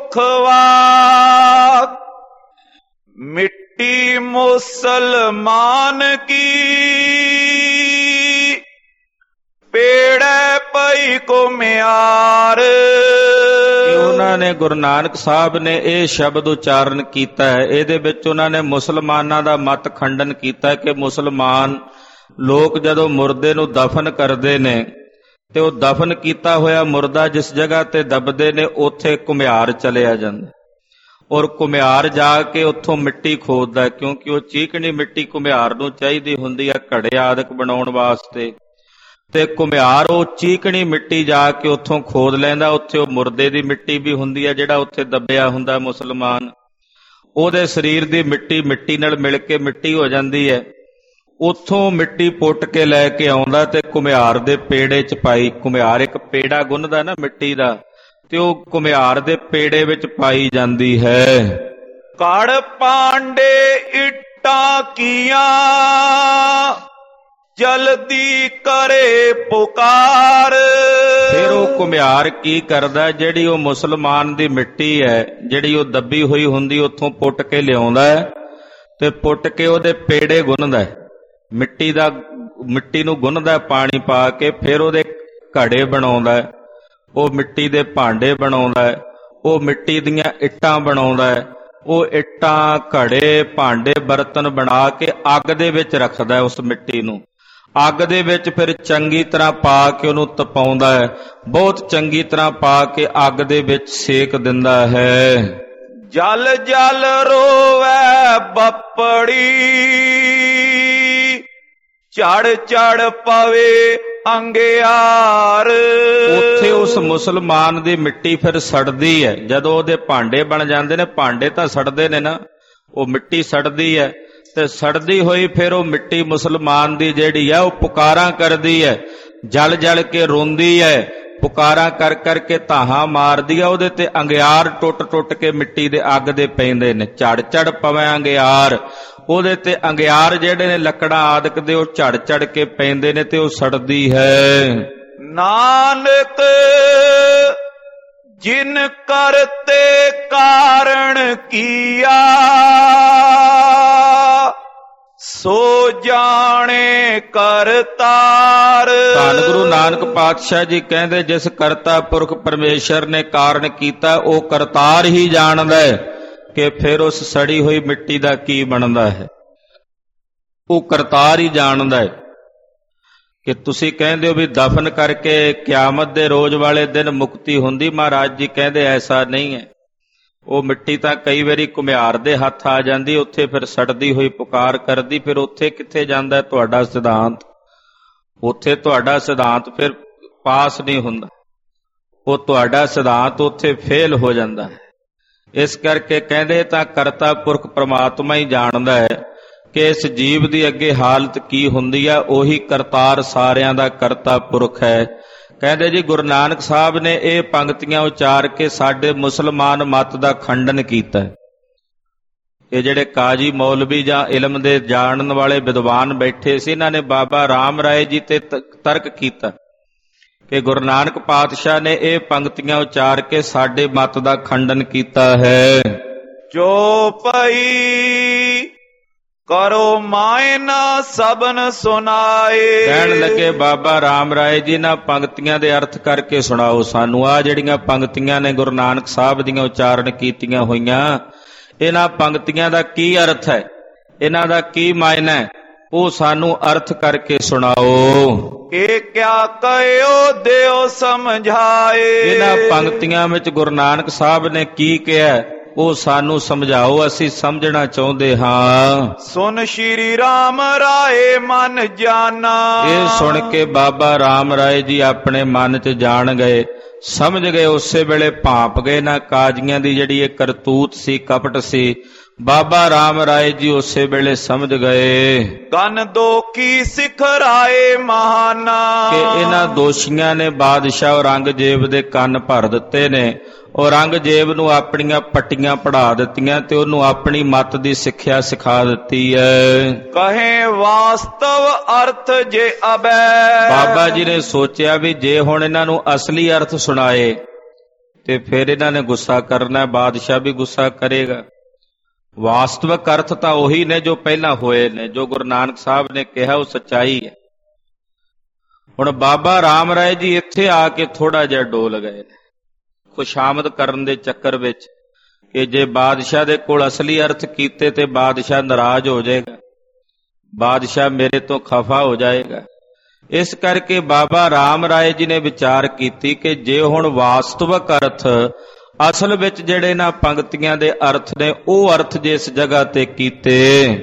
ਮੁਖਵਾਕ ਮਿੱਟੀ ਮੁਸਲਮਾਨ ਕੀ, ਪੇੜੇ ਪਈ ਕੁਮਿਆਰ। ਉਹਨਾਂ ਨੇ ਗੁਰੂ ਨਾਨਕ ਸਾਹਿਬ ਨੇ ਇਹ ਸ਼ਬਦ ਉਚਾਰਨ ਕੀਤਾ ਹੈ, ਇਹਦੇ ਵਿੱਚ ਉਹਨਾਂ ਨੇ ਮੁਸਲਮਾਨਾਂ ਦਾ ਮਤ ਖੰਡਨ ਕੀਤਾ ਕਿ ਮੁਸਲਮਾਨ ਲੋਕ ਜਦੋਂ ਮੁਰਦੇ ਨੂੰ ਦਫਨ ਕਰਦੇ ਨੇ ਤੇ ਉਹ ਦਫਨ ਕੀਤਾ ਹੋਇਆ ਮੁਰਦਾ ਜਿਸ ਜਗ੍ਹਾ ਤੇ ਦਬਦੇ ਨੇ ਉੱਥੇ ਘੁਮਿਆਰ ਚਲਿਆ ਜਾਂਦਾ, ਔਰ ਘੁਮਿਆਰ ਜਾ ਕੇ ਉੱਥੋਂ ਮਿੱਟੀ ਖੋਦਦਾ, ਕਿਉਂਕਿ ਉਹ ਚੀਕਣੀ ਮਿੱਟੀ ਘੁਮਿਆਰ ਨੂੰ ਚਾਹੀਦੀ ਹੁੰਦੀ ਹੈ ਘੜੇ ਆਦਿਕ ਬਣਾਉਣ ਵਾਸਤੇ। ਤੇ ਘੁਮਿਆਰ ਉਹ ਚੀਕਣੀ ਮਿੱਟੀ ਜਾ ਕੇ ਉੱਥੋਂ ਖੋਦ ਲੈਂਦਾ, ਉੱਥੇ ਉਹ ਮੁਰਦੇ ਦੀ ਮਿੱਟੀ ਵੀ ਹੁੰਦੀ ਹੈ ਜਿਹੜਾ ਉੱਥੇ ਦੱਬਿਆ ਹੁੰਦਾ ਮੁਸਲਮਾਨ, ਉਹਦੇ ਸਰੀਰ ਦੀ ਮਿੱਟੀ ਮਿੱਟੀ ਨਾਲ ਮਿਲ ਕੇ ਮਿੱਟੀ ਹੋ ਜਾਂਦੀ ਹੈ। ਉੱਥੋਂ ਮਿੱਟੀ ਪੁੱਟ ਕੇ ਲੈ ਕੇ ਆਉਂਦਾ ਤੇ ਘੁਮਿਆਰ ਦੇ ਪੇੜੇ 'ਚ ਪਾਈ, ਘੁਮਿਆਰ ਇੱਕ ਪੇੜਾ ਗੁੰਨਦਾ ਨਾ ਮਿੱਟੀ ਦਾ, ਤੇ ਉਹ ਘੁਮਿਆਰ ਦੇ ਪੇੜੇ ਵਿੱਚ ਪਾਈ ਜਾਂਦੀ ਹੈ। ਕੜ ਪਾਂਡੇ ਇੱਟਾਂ ਕੀਆਂ, ਜਲਦੀ ਕਰੇ ਪੁਕਾਰ। ਫਿਰ ਉਹ ਘੁਮਿਆਰ ਕੀ ਕਰਦਾ, ਜਿਹੜੀ ਉਹ ਮੁਸਲਮਾਨ ਦੀ ਮਿੱਟੀ ਹੈ, ਜਿਹੜੀ ਉਹ ਦੱਬੀ ਹੋਈ ਹੁੰਦੀ, ਉੱਥੋਂ ਪੁੱਟ ਕੇ ਲਿਆਉਂਦਾ ਹੈ ਤੇ ਪੁੱਟ ਕੇ ਉਹਦੇ ਪੇੜੇ ਗੁੰਨਦਾ, ਮਿੱਟੀ ਦਾ ਮਿੱਟੀ ਨੂੰ ਗੁੰਨਦਾ ਪਾਣੀ ਪਾ ਕੇ, ਫਿਰ ਉਹਦੇ ਘੜੇ ਬਣਾਉਂਦਾ, ਉਹ ਮਿੱਟੀ ਦੇ ਭਾਂਡੇ ਬਣਾਉਂਦਾ, ਉਹ ਮਿੱਟੀ ਦੀਆਂ ਇੱਟਾਂ ਬਣਾਉਂਦਾ, ਉਹ ਇੱਟਾਂ ਘੜੇ ਭਾਂਡੇ ਬਰਤਨ ਬਣਾ ਕੇ ਅੱਗ ਦੇ ਵਿੱਚ ਰੱਖਦਾ ਉਸ ਮਿੱਟੀ ਨੂੰ, ਅੱਗ ਦੇ ਵਿੱਚ ਫਿਰ ਚੰਗੀ ਤਰ੍ਹਾਂ ਪਾ ਕੇ ਉਹਨੂੰ ਤਪਾਉਂਦਾ ਹੈ, ਬਹੁਤ ਚੰਗੀ ਤਰ੍ਹਾਂ ਪਾ ਕੇ ਅੱਗ ਦੇ ਵਿੱਚ ਸੇਕ ਦਿੰਦਾ ਹੈ। ਜਲ ਜਲ ਰੋਵੈ ਬੱਪੜੀ, ਝੜ ਝੜ ਪਵੇ ਅੰਗਿਆਰ। ਉੱਥੇ ਉਸ ਮੁਸਲਮਾਨ ਦੀ ਮਿੱਟੀ ਫਿਰ ਸੜਦੀ ਹੈ, ਜਦੋਂ ਉਹਦੇ ਭਾਂਡੇ ਬਣ ਜਾਂਦੇ ਨੇ, ਭਾਂਡੇ ਤਾਂ ਸੜਦੇ ਨੇ ਨਾ, ਉਹ ਮਿੱਟੀ ਸੜਦੀ ਹੈ ਤੇ ਸੜਦੀ ਹੋਈ ਫਿਰ ਉਹ ਮਿੱਟੀ ਮੁਸਲਮਾਨ ਦੀ ਜਿਹੜੀ ਹੈ ਉਹ ਪੁਕਾਰਾਂ ਕਰਦੀ ਹੈ, ਜਲ ਜਲ ਕੇ ਰੋਂਦੀ ਹੈ, ਪੁਕਾਰਾਂ ਕਰ ਕਰਕੇ ਧਾਹਾਂ ਮਾਰਦੀ ਹੈ, ਉਹਦੇ ਤੇ ਅੰਗਿਆਰ ਟੁੱਟ ਟੁੱਟ ਕੇ ਮਿੱਟੀ ਦੇ ਅੱਗ ਦੇ ਪੈਂਦੇ ਨੇ, ਝੜ ਝੜ ਪਵੇ ਅੰਗਿਆਰ, ਉਹਦੇ ਤੇ ਅੰਗਿਆਰ ਜਿਹੜੇ ਨੇ ਲੱਕੜਾਂ ਆਦਿਕ ਦੇ ਉਹ ਝੜ ਝੜ ਕੇ ਪੈਂਦੇ ਨੇ ਤੇ ਉਹ ਸੜਦੀ ਹੈ। ਨਾਨਕ ਜਿਨ ਕਰਤੇ ਕਾਰਣ ਕੀਆ, ਸੋ ਜਾਣੇ ਕਰਤਾਰ। ਧੰਨ ਗੁਰੂ ਨਾਨਕ ਪਾਤਸ਼ਾਹ ਜੀ ਕਹਿੰਦੇ, ਜਿਸ ਕਰਤਾ ਪੁਰਖ ਪਰਮੇਸ਼ਰ ਨੇ ਕਾਰਨ ਕੀਤਾ, ਉਹ ਕਰਤਾਰ ਹੀ ਜਾਣਦਾ ਹੈ ਕਿ ਫਿਰ ਉਸ ਸੜੀ ਹੋਈ ਮਿੱਟੀ ਦਾ ਕੀ ਬਣਦਾ ਹੈ। ਉਹ ਕਰਤਾਰ ਹੀ ਜਾਣਦਾ ਹੈ ਕਿ ਤੁਸੀਂ ਕਹਿੰਦੇ ਹੋ ਵੀ ਦਫਨ ਕਰਕੇ ਕਿਆਮਤ ਦੇ ਰੋਜ਼ ਵਾਲੇ ਦਿਨ ਮੁਕਤੀ ਹੁੰਦੀ, ਮਹਾਰਾਜ ਜੀ ਕਹਿੰਦੇ ਐਸਾ ਨਹੀਂ ਹੈ। ਉਹ ਮਿੱਟੀ ਤਾਂ ਕਈ ਵਾਰੀ ਘੁਮਿਆਰ ਦੇ ਹੱਥ ਆ ਜਾਂਦੀ, ਉੱਥੇ ਫਿਰ ਸੜਦੀ ਹੋਈ ਪੁਕਾਰ ਕਰਦੀ, ਫਿਰ ਉੱਥੇ ਕਿੱਥੇ ਜਾਂਦਾ ਤੁਹਾਡਾ ਸਿਧਾਂਤ, ਉੱਥੇ ਤੁਹਾਡਾ ਸਿਧਾਂਤ ਫਿਰ ਪਾਸ ਨਹੀਂ ਹੁੰਦਾ, ਉਹ ਤੁਹਾਡਾ ਸਿਧਾਂਤ ਉੱਥੇ ਫੇਲ ਹੋ ਜਾਂਦਾ ਹੈ। ਇਸ ਕਰਕੇ ਕਹਿੰਦੇ ਤਾਂ ਕਰਤਾ ਪੁਰਖ ਪ੍ਰਮਾਤਮਾ ਹੀ ਜਾਣਦਾ ਹੈ ਕਿ ਇਸ ਜੀਵ ਦੀ ਅੱਗੇ ਹਾਲਤ ਕੀ ਹੁੰਦੀ ਹੈ, ਉਹੀ ਕਰਤਾਰ ਸਾਰਿਆਂ ਦਾ ਕਰਤਾ ਪੁਰਖ ਹੈ। ਕਹਿੰਦੇ ਜੀ ਗੁਰੂ ਨਾਨਕ ਸਾਹਿਬ ਨੇ ਇਹ ਪੰਕਤੀਆਂ ਉਚਾਰ ਕੇ ਸਾਡੇ ਮੁਸਲਮਾਨ ਮਤ ਦਾ ਖੰਡਨ ਕੀਤਾ। ਇਹ ਜਿਹੜੇ ਕਾਜੀ ਮੌਲਵੀ ਜਾਂ ਇਲਮ ਦੇ ਜਾਣਨ ਵਾਲੇ ਵਿਦਵਾਨ ਬੈਠੇ ਸੀ, ਇਹਨਾਂ ਨੇ ਬਾਬਾ ਰਾਮ ਰਾਏ ਜੀ ਤੇ ਤਰਕ ਕੀਤਾ। ਕਿ ਗੁਰੂ ਨਾਨਕ ਪਾਤਸ਼ਾਹ ਨੇ ਇਹ ਪੰਕਤੀਆਂ ਉਚਾਰ ਕੇ ਸਾਡੇ ਮਤ ਦਾ ਖੰਡਨ ਕੀਤਾ ਹੈ। ਜੋ ਪਈ ਕਰੋ ਮਾਇਨਾ ਸਭਨ ਸੁਨਾਏ। ਕਹਿਣ ਲੱਗੇ ਬਾਬਾ ਰਾਮ ਰਾਏ ਜੀ ਨਾ ਪੰਕਤੀਆਂ ਦੇ ਅਰਥ ਕਰਕੇ ਸੁਣਾਓ ਸਾਨੂੰ। ਆ ਜਿਹੜੀਆਂ ਪੰਕਤੀਆਂ ਨੇ ਗੁਰੂ ਨਾਨਕ ਸਾਹਿਬ ਦੀਆਂ ਉਚਾਰਨ ਕੀਤੀਆਂ ਹੋਈਆਂ, ਇਹਨਾਂ ਪੰਕਤੀਆਂ ਦਾ ਕੀ ਅਰਥ ਹੈ, ਇਹਨਾਂ ਦਾ ਕੀ ਮਾਇਨਾ ਹੈ, ਉਹ ਸਾਨੂੰ ਅਰਥ ਕਰਕੇ ਸੁਣਾਓ। ਇਹ ਕਿਆ ਕਹਿਓ ਦਿਓ ਸਮਝਾਏ। ਇਹਨਾਂ ਪੰਕਤੀਆਂ ਵਿੱਚ ਗੁਰੂ ਨਾਨਕ ਸਾਹਿਬ ਨੇ ਕੀ ਕਿਹਾ ਉਹ ਸਾਨੂੰ ਸਮਝਾਓ, ਅਸੀਂ ਸਮਝਣਾ ਚਾਹੁੰਦੇ ਹਾਂ। ਸੁਨ ਸ਼੍ਰੀ ਰਾਮ ਰਾਏ ਮਨ ਜਾਨਾ। ਇਹ ਸੁਣ ਕੇ ਬਾਬਾ ਰਾਮ ਰਾਏ ਜੀ ਆਪਣੇ ਮਨ 'ਚ ਜਾਣ ਗਏ, ਸਮਝ ਗਏ। ਉਸੇ ਵੇਲੇ ਭਾਂਪ ਗਏ ਨਾ ਕਾਜ਼ੀਆਂ ਦੀ ਜਿਹੜੀ ਇਹ ਕਰਤੂਤ ਸੀ, ਕਪਟ ਸੀ। ਬਾਬਾ ਰਾਮ ਰਾਏ ਜੀ ਉਸੇ ਵੇਲੇ ਸਮਝ ਗਏ ਕੰਨ ਦੋਖੀ ਸਿਖਰਾਏ ਮਹਾਨਾ, ਕਿ ਇਹਨਾਂ ਦੋਸ਼ੀਆਂ ਨੇ ਬਾਦਸ਼ਾਹ ਔਰੰਗਜ਼ੇਬ ਦੇ ਕੰਨ ਭਰ ਦਿੱਤੇ ਨੇ। ਔਰੰਗਜ਼ੇਬ ਨੂੰ ਆਪਣੀਆਂ ਪੱਟੀਆਂ ਪੜ੍ਹਾ ਦਿੱਤੀਆਂ ਤੇ ਉਹਨੂੰ ਆਪਣੀ ਮੱਤ ਦੀ ਸਿੱਖਿਆ ਸਿਖਾ ਦਿੱਤੀ ਹੈ। ਕਹੇ ਵਾਸਤਵ ਅਰਥ ਜੇ ਅਬੈ। ਬਾਬਾ ਜੀ ਨੇ ਸੋਚਿਆ ਵੀ ਜੇ ਹੁਣ ਇਹਨਾਂ ਨੂੰ ਅਸਲੀ ਅਰਥ ਸੁਣਾਏ ਤੇ ਫਿਰ ਇਹਨਾਂ ਨੇ ਗੁੱਸਾ ਕਰਨਾ, ਬਾਦਸ਼ਾਹ ਵੀ ਗੁੱਸਾ ਕਰੇਗਾ। ਵਾਸਤਵਿਕ ਅਰਥ ਤਾਂ ਉਹੀ ਨੇ ਜੋ ਪਹਿਲਾਂ ਹੋਏ ਨੇ, ਜੋ ਗੁਰੂ ਨਾਨਕ ਸਾਹਿਬ ਨੇ ਕਿਹਾ ਉਹ ਸੱਚਾਈ ਹੈ। ਹੁਣ ਬਾਬਾ ਰਾਮ ਰਾਏ ਜੀ ਇੱਥੇ ਆ ਕੇ ਥੋੜਾ ਜਿਹਾ ਡੋਲ ਗਏ ਨੇ ਖੁਸ਼ਾਮਦ ਕਰਨ ਦੇ ਚੱਕਰ ਵਿੱਚ, ਕਿ ਜੇ ਬਾਦਸ਼ਾਹ ਦੇ ਕੋਲ ਅਸਲੀ ਅਰਥ ਕੀਤੇ ਤੇ ਬਾਦਸ਼ਾਹ ਨਾਰਾਜ਼ ਹੋ ਜਾਏਗਾ, ਬਾਦਸ਼ਾਹ ਮੇਰੇ ਤੋਂ ਖਫਾ ਹੋ ਜਾਏਗਾ। ਇਸ ਕਰਕੇ ਬਾਬਾ ਰਾਮ ਰਾਏ ਜੀ ਨੇ ਵਿਚਾਰ ਕੀਤੀ ਕਿ ਜੇ ਹੁਣ ਵਾਸਤਵਿਕ ਅਰਥ, ਅਸਲ ਵਿੱਚ ਜਿਹੜੇ ਨਾ ਪੰਕਤੀਆਂ ਦੇ ਅਰਥ ਨੇ, ਉਹ ਅਰਥ ਜੇ ਇਸ ਜਗ੍ਹਾ ਤੇ ਕੀਤੇ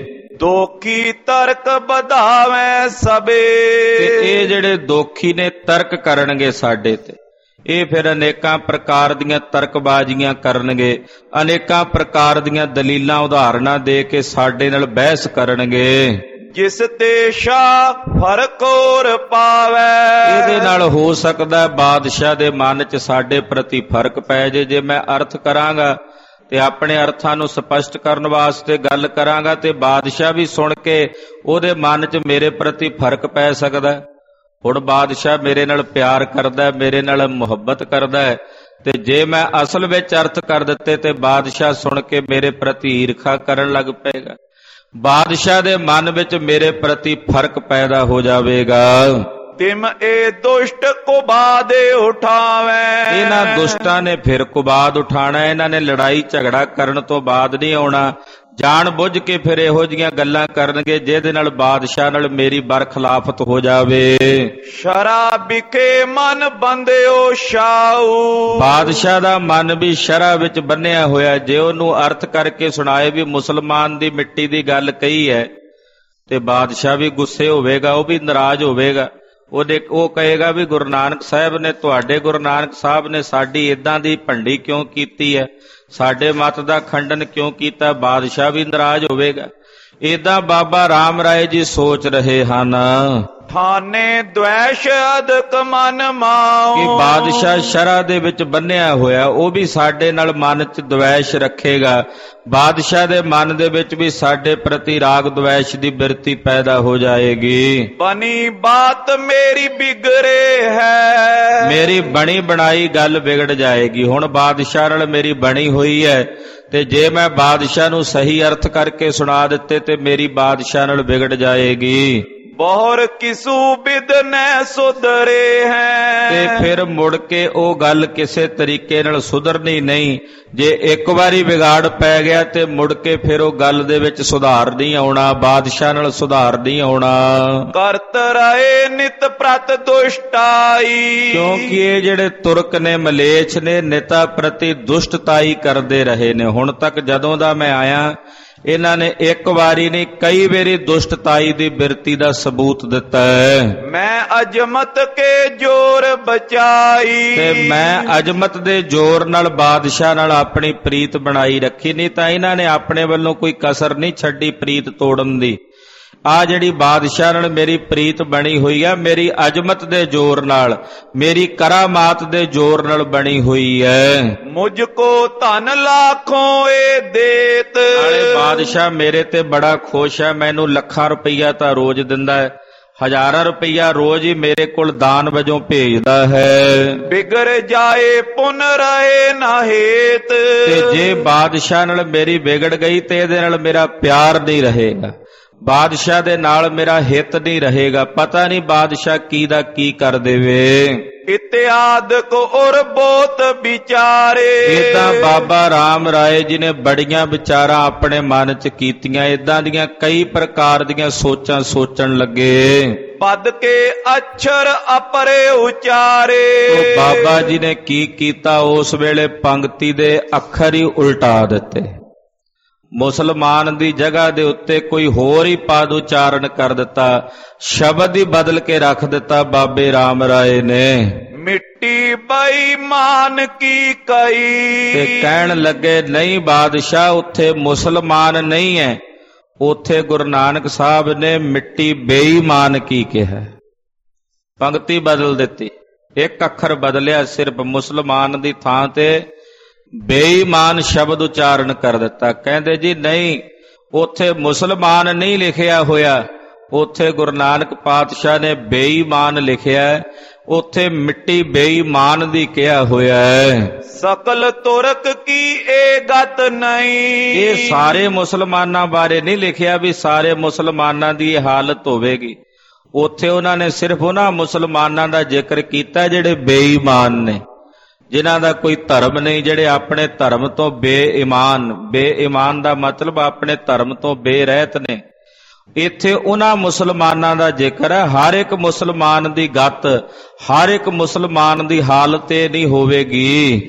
ਦੋਖੀ ਤਰਕ ਵਧਾਵੇਂ ਸਭੇ, ਤੇ ਇਹ ਜਿਹੜੇ ਦੋਖੀ ਨੇ ਤਰਕ ਕਰਨਗੇ ਸਾਡੇ ਤੇ, ਇਹ ਫਿਰ ਅਨੇਕਾਂ ਪ੍ਰਕਾਰ ਦੀਆਂ ਤਰਕਬਾਜ਼ੀਆਂ ਕਰਨਗੇ, ਅਨੇਕਾਂ ਪ੍ਰਕਾਰ ਦੀਆਂ ਦਲੀਲਾਂ ਉਦਾਹਰਨਾਂ ਦੇ ਕੇ ਸਾਡੇ ਨਾਲ ਬਹਿਸ ਕਰਨਗੇ। ਜਿਸ ਤੇ ਸ਼ਾਹ ਫਰਕੋਰ ਪਾਵੇ, ਇਹਦੇ ਨਾਲ ਹੋ ਸਕਦਾ ਬਾਦਸ਼ਾਹ ਦੇ ਮਨ 'ਚ ਸਾਡੇ ਪ੍ਰਤੀ ਫਰਕ ਪੈ ਜੇ। ਜੇ ਮੈਂ ਅਰਥ ਕਰਾਂਗਾ ਤੇ ਆਪਣੇ ਅਰਥਾਂ ਨੂੰ ਸਪਸ਼ਟ ਕਰਨ ਵਾਸਤੇ ਗੱਲ ਕਰਾਂਗਾ ਤੇ ਬਾਦਸ਼ਾਹ ਵੀ ਸੁਣ ਕੇ ਉਹਦੇ ਮਨ 'ਚ ਮੇਰੇ ਪ੍ਰਤੀ ਫਰਕ ਪੈ ਸਕਦਾ। ਹੁਣ ਬਾਦਸ਼ਾਹ ਮੇਰੇ ਨਾਲ ਪਿਆਰ ਕਰਦਾ, ਮੇਰੇ ਨਾਲ ਮੁਹੱਬਤ ਕਰਦਾ ਹੈ, ਤੇ ਜੇ ਮੈਂ ਅਸਲ ਵਿੱਚ ਅਰਥ ਕਰ ਦਿੱਤੇ ਤੇ ਬਾਦਸ਼ਾਹ ਸੁਣ ਕੇ ਮੇਰੇ ਪ੍ਰਤੀ ਈਰਖਾ ਕਰਨ ਲੱਗ ਪਏਗਾ। ਬਾਦਸ਼ਾਹ ਦੇ ਮਨ ਵਿੱਚ ਮੇਰੇ ਪ੍ਰਤੀ ਫਰਕ ਪੈਦਾ ਹੋ ਜਾਵੇਗਾ। ਤਿਮ ਇਹ ਦੁਸ਼ਟ ਕੁਬਾਦੇ ਉਠਾਵੇਂ, ਇਹਨਾਂ ਦੁਸ਼ਟਾਂ ਨੇ ਫਿਰ ਕੁਬਾਦ ਉਠਾਣਾ। ਇਹਨਾਂ ਨੇ ਲੜਾਈ ਝਗੜਾ ਕਰਨ ਤੋਂ ਬਾਅਦ ਨਹੀਂ ਆਉਣਾ, ਜਾਣ ਬੁੱਝ ਕੇ ਫਿਰ ਇਹੋ ਜੀਆਂ ਗੱਲਾਂ ਕਰਨਗੇ ਜਿਹਦੇ ਨਾਲ ਬਾਦਸ਼ਾਹ ਨਾਲ ਮੇਰੀ ਬਰਖਲਾਫਤ ਹੋ ਜਾਵੇ। ਸ਼ਰਾਬਿਕੇ ਮਨ ਬੰਦਿਓ ਸ਼ਾਊ, ਬਾਦਸ਼ਾਹ ਦਾ ਮਨ ਵੀ ਸ਼ਰਾ ਵਿੱਚ ਬੰਨਿਆ ਹੋਇਆ। ਜੇ ਉਹਨੂੰ ਅਰਥ ਕਰਕੇ ਸੁਣਾਏ ਵੀ ਮੁਸਲਮਾਨ ਦੀ ਮਿੱਟੀ ਦੀ ਗੱਲ ਕਹੀ ਹੈ ਤੇ ਬਾਦਸ਼ਾਹ ਵੀ ਗੁੱਸੇ ਹੋਵੇਗਾ, ਉਹ ਵੀ ਨਾਰਾਜ਼ ਹੋਵੇਗਾ। ਉਹਦੇ ਉਹ ਕਹੇਗਾ ਵੀ ਗੁਰੂ ਨਾਨਕ ਸਾਹਿਬ ਨੇ, ਤੁਹਾਡੇ ਗੁਰੂ ਨਾਨਕ ਸਾਹਿਬ ਨੇ ਸਾਡੀ ਇਦਾਂ ਦੀ ਭੰਡੀ ਕਿਉਂ ਕੀਤੀ ਹੈ, ਸਾਡੇ ਮਤ ਦਾ ਖੰਡਨ ਕਿਉਂ ਕੀਤਾ। ਬਾਦਸ਼ਾਹ ਵੀ ਨਾਰਾਜ਼ ਹੋਵੇਗਾ। ਏਦਾਂ ਬਾਬਾ ਰਾਮ ਰਾਏ ਜੀ ਸੋਚ ਰਹੇ ਹਨ। ਠਾਨੇ ਦ્વੈਸ਼ ਅਦਕ ਮਨ ਮਾਉ, ਕਿ ਬਾਦਸ਼ਾਹ ਸ਼ਰਾ ਦੇ ਵਿੱਚ ਬੰਨਿਆ ਹੋਇਆ, ਉਹ ਵੀ ਸਾਡੇ ਨਾਲ ਮਨ 'ਚ ਦ્વੈਸ਼ ਰੱਖੇਗਾ। ਬਾਦਸ਼ਾਹ ਦੇ ਮਨ ਦੇ ਵਿੱਚ ਵੀ ਸਾਡੇ ਪ੍ਰਤੀ ਰਾਗ ਦ્વੈਸ਼ ਦੀ ਬਿਰਤੀ ਪੈਦਾ ਹੋ ਜਾਏਗੀ। ਬਣੀ ਬਾਤ ਮੇਰੀ ਬਿਗੜੇ ਹੈ, ਮੇਰੀ ਬਣੀ ਬਣਾਈ ਗੱਲ ਵਿਗੜ ਜਾਏਗੀ। ਹੁਣ ਬਾਦਸ਼ਾਹ ਨਾਲ ਮੇਰੀ ਬਣੀ ਹੋਈ ਹੈ ਤੇ ਜੇ ਮੈਂ ਬਾਦਸ਼ਾਹ ਨੂੰ ਸਹੀ ਅਰਥ ਕਰਕੇ ਸੁਣਾ ਦਿੱਤੇ ਤੇ ਮੇਰੀ ਬਾਦਸ਼ਾਹ ਨਾਲ ਵਿਗੜ ਜਾਏਗੀ। ਬਹੁਰ ਕਿਸੂ ਬਿਦ ਨੈ ਸੁਧਰੇ ਹੈ, ਤੇ ਫਿਰ ਮੁੜ ਕੇ ਉਹ ਗੱਲ ਕਿਸੇ ਤਰੀਕੇ ਨਾਲ ਸੁਧਰਨੀ ਨਹੀਂ। ਜੇ ਇੱਕ ਵਾਰੀ ਵਿਗਾੜ ਪੈ ਗਿਆ ਤੇ ਮੁੜ ਕੇ ਫਿਰ ਉਹ ਗੱਲ ਦੇ ਵਿੱਚ ਸੁਧਾਰ ਨਹੀਂ ਆਉਣਾ, ਬਾਦਸ਼ਾਹ ਨਾਲ ਸੁਧਾਰ ਨਹੀਂ ਆਉਣਾ। ਕਰਤ ਰਹੇ ਨਿਤ ਪ੍ਰਤ ਦੁਸ਼ਟਾਈ, ਕਿਉਂਕਿ ਇਹ ਜਿਹੜੇ ਤੁਰਕ ਨੇ, ਮਲੇਛ ਨੇ, ਨਿਤਾ ਪ੍ਰਤੀ ਦੁਸ਼ਟਤਾਈ ਕਰਦੇ ਰਹੇ ਨੇ। ਹੁਣ ਤੱਕ ਜਦੋਂ ਦਾ ਮੈਂ ਆਇਆ ਇਹਨਾਂ ਨੇ ਇੱਕ ਵਾਰੀ ਨਹੀਂ ਕਈ ਵਾਰੀ ਦੁਸ਼ਟਤਾਈ ਦੀ ਬਿਰਤੀ ਦਾ ਸਬੂਤ ਦਿੱਤਾ ਹੈ। ਮੈਂ ਅਜਮਤ ਕੇ ਜੋਰ ਬਚਾਈ, ਤੇ ਮੈਂ ਅਜਮਤ ਦੇ ਜ਼ੋਰ ਨਾਲ ਬਾਦਸ਼ਾਹ ਨਾਲ ਆਪਣੀ ਪ੍ਰੀਤ ਬਣਾਈ ਰੱਖੀ। ਨਹੀਂ ਤਾਂ ਇਹਨਾਂ ਨੇ ਆਪਣੇ ਵੱਲੋਂ ਕੋਈ ਕਸਰ ਨਹੀਂ ਛੱਡੀ ਪ੍ਰੀਤ ਤੋੜਨ ਦੀ। ਆ ਜਿਹੜੀ ਬਾਦਸ਼ਾਹ ਨਾਲ ਮੇਰੀ ਪ੍ਰੀਤ ਬਣੀ ਹੋਈ ਆ, ਮੇਰੀ ਅਜਮਤ ਦੇ ਜ਼ੋਰ ਨਾਲ, ਮੇਰੀ ਕਰਾਮਾਤ ਦੇ ਜ਼ੋਰ ਨਾਲ ਬਣੀ ਹੋਈ ਹੈ। ਮੁਝ ਕੋ ਧਨ ਲੱਖੋਂ ਏ ਦੇਤ, ਨਾਲੇ ਬਾਦਸ਼ਾਹ ਮੇਰੇ ਤੇ ਬੜਾ ਖੁਸ਼ ਹੈ, ਮੈਨੂੰ ਲੱਖਾਂ ਰੁਪਈਆ ਤਾਂ ਰੋਜ਼ ਦਿੰਦਾ ਹੈ, ਹਜ਼ਾਰਾਂ ਰੁਪਈਆ ਰੋਜ਼ ਹੀ ਮੇਰੇ ਕੋਲ ਦਾਨ ਵਜੋਂ ਭੇਜਦਾ ਹੈ। ਬਿਗੜ ਜਾਏ ਪੁਨ ਰਹੇ ਨਾ ਹੇਤ। ਤੇ ਜੇ ਬਾਦਸ਼ਾਹ ਨਾਲ ਮੇਰੀ ਵਿਗੜ ਗਈ ਤੇ ਇਹਦੇ ਨਾਲ ਮੇਰਾ ਪਿਆਰ ਨਹੀਂ ਰਹੇਗਾ, ਬਾਦਸ਼ਾਹ ਦੇ ਨਾਲ ਮੇਰਾ ਹਿੱਤ ਨਹੀਂ ਰਹੇਗਾ। ਪਤਾ ਨਹੀਂ ਬਾਦਸ਼ਾਹ ਕੀ ਦਾ ਕੀ ਕਰ ਦੇਵੇ। ਇਤਿਆਦਿਕ ਔਰ ਬਹੁਤ ਵਿਚਾਰੇ। ਏਦਾਂ ਬਾਬਾ ਰਾਮ ਰਾਏ ਜੀ ਨੇ ਬੜੀਆਂ ਵਿਚਾਰਾਂ ਆਪਣੇ ਮਨ ਚ ਕੀਤੀਆਂ। ਏਦਾਂ ਦੀਆਂ ਕਈ ਪ੍ਰਕਾਰ ਦੀਆਂ ਸੋਚਾਂ ਸੋਚਣ ਲੱਗੇ। ਪਦ ਕੇ ਅਛਰ ਅਪਰੇ ਉਚਾਰੇ। ਉਹ ਬਾਬਾ ਜੀ ਨੇ ਕੀ ਕੀਤਾ, ਉਸ ਵੇਲੇ ਪੰਕਤੀ ਦੇ ਅੱਖਰ ਹੀ ਉਲਟਾ ਦਿੱਤੇ। ਮੁਸਲਮਾਨ ਦੀ ਜਗ੍ਹਾ ਦੇ ਉੱਤੇ ਕੋਈ ਹੋਰ ਹੀ ਪਦ ਉਚਾਰਨ ਕਰ ਦਿੱਤਾ, ਸ਼ਬਦ ਹੀ ਬਦਲ ਕੇ ਰੱਖ ਦਿੱਤਾ ਬਾਬੇ ਰਾਮ ਰਾਏ ਨੇ। ਮਿੱਟੀ ਬੇਈਮਾਨ ਕੀ ਕਈ। ਤੇ ਕਹਿਣ ਲੱਗੇ ਨਹੀਂ ਬਾਦਸ਼ਾਹ, ਉੱਥੇ ਮੁਸਲਮਾਨ ਨਹੀਂ ਹੈ, ਉੱਥੇ ਗੁਰੂ ਨਾਨਕ ਸਾਹਿਬ ਨੇ ਮਿੱਟੀ ਬੇਈਮਾਨ ਕੀ ਕਿਹਾ। ਪੰਕਤੀ ਬਦਲ ਦਿੱਤੀ, ਇੱਕ ਅੱਖਰ ਬਦਲਿਆ, ਸਿਰਫ ਮੁਸਲਮਾਨ ਦੀ ਥਾਂ ਤੇ ਬੇਈਮਾਨ ਸ਼ਬਦ ਉਚਾਰਨ ਕਰ ਦਿੱਤਾ। ਕਹਿੰਦੇ ਜੀ ਨਹੀਂ, ਉੱਥੇ ਮੁਸਲਮਾਨ ਨਹੀਂ ਲਿਖਿਆ ਹੋਇਆ, ਉੱਥੇ ਗੁਰੂ ਨਾਨਕ ਪਾਤਸ਼ਾਹ ਨੇ ਬੇਈਮਾਨ ਲਿਖਿਆ, ਉੱਥੇ ਮਿੱਟੀ ਬੇਈਮਾਨ ਦੀ ਕਿਹਾ ਹੋਇਆ ਹੈ। ਸਕਲ ਤੁਰਕ ਕੀ ਇਹ ਗਤ ਨਹੀਂ। ਇਹ ਸਾਰੇ ਮੁਸਲਮਾਨਾਂ ਬਾਰੇ ਨਹੀਂ ਲਿਖਿਆ ਵੀ ਸਾਰੇ ਮੁਸਲਮਾਨਾਂ ਦੀ ਇਹ ਹਾਲਤ ਹੋਵੇਗੀ। ਉੱਥੇ ਉਹਨਾਂ ਨੇ ਸਿਰਫ ਉਹਨਾਂ ਮੁਸਲਮਾਨਾਂ ਦਾ ਜ਼ਿਕਰ ਕੀਤਾ ਜਿਹੜੇ ਬੇਈਮਾਨ ਨੇ, ਜਿਨ੍ਹਾਂ ਦਾ ਕੋਈ ਧਰਮ ਨਹੀਂ, ਜਿਹੜੇ ਆਪਣੇ ਧਰਮ ਤੋਂ ਬੇਈਮਾਨ। ਬੇਈਮਾਨ ਦਾ ਮਤਲਬ ਆਪਣੇ ਧਰਮ ਤੋਂ ਬੇਰਹਿਤ ਨੇ। ਇੱਥੇ ਉਹਨਾਂ ਮੁਸਲਮਾਨਾਂ ਦਾ ਜ਼ਿਕਰ ਹੈ। ਹਰ ਇੱਕ ਮੁਸਲਮਾਨ ਦੀ ਗਤ, ਹਰ ਇੱਕ ਮੁਸਲਮਾਨ ਦੀ ਹਾਲਤ ਇਹ ਨਹੀਂ ਹੋਵੇਗੀ।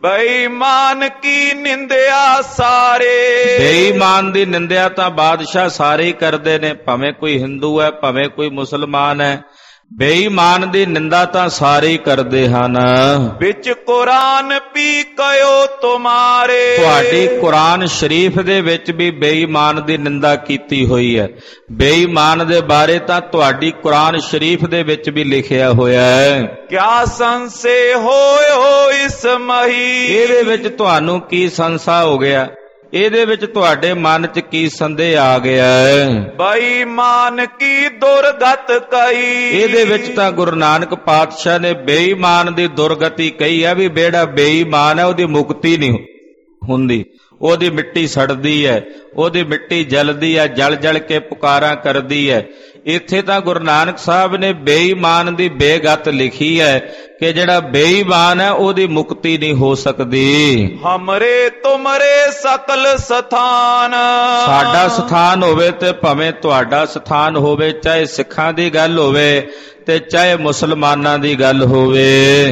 ਬੇਈਮਾਨ ਕੀ ਨਿੰਦਿਆ ਸਾਰੇ। ਬੇਈਮਾਨ ਦੀ ਨਿੰਦਿਆ ਤਾਂ ਬਾਦਸ਼ਾਹ ਸਾਰੇ ਹੀ ਕਰਦੇ ਨੇ, ਭਾਵੇਂ ਕੋਈ ਹਿੰਦੂ ਹੈ ਭਾਵੇਂ ਕੋਈ ਮੁਸਲਮਾਨ ਹੈ। ਬੇਈਮਾਨ ਦੀ ਨਿੰਦਾ ਤਾਂ ਸਾਰੇ ਹੀ ਕਰਦੇ ਹਨ। ਵਿੱਚ ਕੁਰਾਨ ਵੀ ਕਯੋ ਤੁਮਾਰੇ। ਤੁਹਾਡੀ ਕੁਰਾਨ ਸ਼ਰੀਫ ਦੇ ਵਿੱਚ ਵੀ ਬੇਈਮਾਨ ਦੀ ਨਿੰਦਾ ਕੀਤੀ ਹੋਈ ਹੈ। ਬੇਈਮਾਨ ਦੇ ਬਾਰੇ ਤਾਂ ਤੁਹਾਡੀ ਕੁਰਾਨ ਸ਼ਰੀਫ ਦੇ ਵਿੱਚ ਵੀ ਲਿਖਿਆ ਹੋਇਆ ਹੈ। ਕਿਆ ਸੰਸੇ ਹੋਇਓ ਇਸ ਮਹੀ। ਇਹਦੇ ਵਿੱਚ ਤੁਹਾਨੂੰ ਕੀ ਸੰਸਾ ਹੋ ਗਿਆ, ਇਹਦੇ ਵਿੱਚ ਤੁਹਾਡੇ ਮਨ 'ਚ ਕੀ ਸੰਦੇਹ ਆ ਗਿਆ ਹੈ। ਬੇਈਮਾਨ ਕੀ ਦੁਰਗਤ ਕਈ। ਇਹਦੇ ਵਿੱਚ ਤਾਂ ਗੁਰੂ ਨਾਨਕ ਪਾਤਸ਼ਾਹ ਨੇ ਬੇਈਮਾਨ ਦੀ ਦੁਰਗਤੀ ਕਹੀ ਹੈ ਵੀ ਜਿਹੜਾ ਬੇਈਮਾਨ ਹੈ ਉਹਦੀ ਮੁਕਤੀ ਨਹੀਂ ਹੁੰਦੀ, ਉਹਦੀ ਮਿੱਟੀ ਸੜਦੀ ਹੈ, ਉਹਦੀ ਮਿੱਟੀ ਜਲਦੀ ਹੈ, ਜਲ ਜਲ ਕੇ ਪੁਕਾਰਾਂ ਕਰਦੀ ਹੈ। ਇੱਥੇ ਤਾਂ ਗੁਰੂ ਨਾਨਕ ਸਾਹਿਬ ਨੇ ਬੇਈਮਾਨ ਦੀ ਬੇਗਤ ਲਿਖੀ ਹੈ ਕਿ ਜਿਹੜਾ ਬੇਈਮਾਨ ਹੈ ਉਹਦੀ ਮੁਕਤੀ ਨਹੀਂ ਹੋ ਸਕਦੀ। ਹਮਰੇ ਤੁਮਰੇ ਸਕਲ ਸਥਾਨ। ਸਾਡਾ ਸਥਾਨ ਹੋਵੇ ਤੇ ਭਾਵੇਂ ਤੁਹਾਡਾ ਸਥਾਨ ਹੋਵੇ, ਚਾਹੇ ਸਿੱਖਾਂ ਦੀ ਗੱਲ ਹੋਵੇ ਤੇ ਚਾਹੇ ਮੁਸਲਮਾਨਾਂ ਦੀ ਗੱਲ ਹੋਵੇ।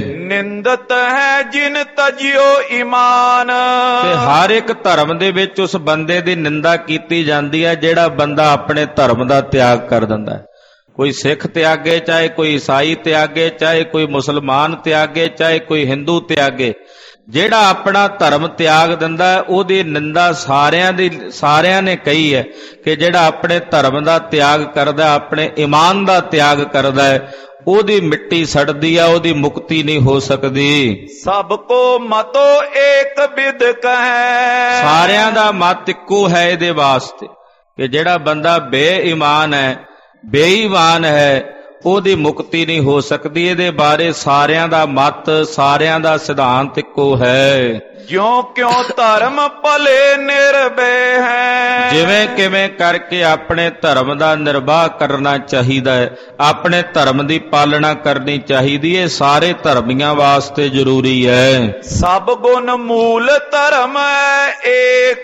ਨਿੰਦਤ ਹੈ ਜਿਨ ਤਜਿਓ ਈਮਾਨ। ਤੇ ਹਰ ਇੱਕ ਧਰਮ ਦੇ ਵਿੱਚ ਉਸ ਬੰਦੇ ਦੀ ਨਿੰਦਾ ਕੀਤੀ ਜਾਂਦੀ ਹੈ ਜਿਹੜਾ ਬੰਦਾ ਆਪਣੇ ਧਰਮ ਦਾ ਤਿਆਗ ਕਰ ਦਿੰਦਾ ਹੈ। ਕੋਈ ਸਿੱਖ ਤਿਆਗੇ, ਚਾਹੇ ਕੋਈ ਈਸਾਈ ਤਿਆਗੇ, ਚਾਹੇ ਕੋਈ ਮੁਸਲਮਾਨ ਤਿਆਗੇ, ਚਾਹੇ ਕੋਈ ਹਿੰਦੂ ਤਿਆਗੇ, ਜਿਹੜਾ ਆਪਣਾ ਧਰਮ ਤਿਆਗ ਦਿੰਦਾ ਉਹਦੀ ਨਿੰਦਾ ਸਾਰਿਆਂ ਦੀ ਸਾਰਿਆਂ ਨੇ ਕਹੀ ਹੈ ਕਿ ਜਿਹੜਾ ਆਪਣੇ ਧਰਮ ਦਾ ਤਿਆਗ ਕਰਦਾ, ਆਪਣੇ ਈਮਾਨ ਦਾ ਤਿਆਗ ਕਰਦਾ ਹੈ, ਉਹਦੀ ਮਿੱਟੀ ਸੜਦੀ ਆ, ਉਹਦੀ ਮੁਕਤੀ ਨਹੀਂ ਹੋ ਸਕਦੀ। ਸਭ ਕੋ ਮਤੋ ਏਕ ਬਿਦ ਕਹੈ। ਸਾਰਿਆਂ ਦਾ ਮਤ ਇੱਕੋ ਹੈ ਇਹਦੇ ਵਾਸਤੇ ਕਿ ਜਿਹੜਾ ਬੰਦਾ ਬੇਈਮਾਨ ਹੈ, ਬੇਈਮਾਨ ਹੈ, ਉਹਦੀ ਮੁਕਤੀ ਨਹੀਂ ਹੋ ਸਕਦੀ। ਇਹਦੇ ਬਾਰੇ ਸਾਰਿਆਂ ਦਾ ਮਤ, ਸਾਰਿਆਂ ਦਾ ਸਿਧਾਂਤ ਇੱਕੋ ਹੈ। ਜਿਉਂ ਕਿਉਂ ਧਰਮ ਭਲੇ ਨਿਰਭੈ ਹੈ। ਜਿਵੇਂ ਕਿਵੇਂ ਕਰਕੇ ਆਪਣੇ ਧਰਮ ਦਾ ਨਿਰਵਾਹ ਕਰਨਾ ਚਾਹੀਦਾ ਹੈ, ਆਪਣੇ ਧਰਮ ਦੀ ਪਾਲਣਾ ਕਰਨੀ ਚਾਹੀਦੀ ਹੈ। ਸਾਰੇ ਧਰਮੀਆਂ ਵਾਸਤੇ ਜ਼ਰੂਰੀ ਹੈ। ਸਭ ਗੁਣ ਮੂਲ ਧਰਮ ਹੈ ਏਕ।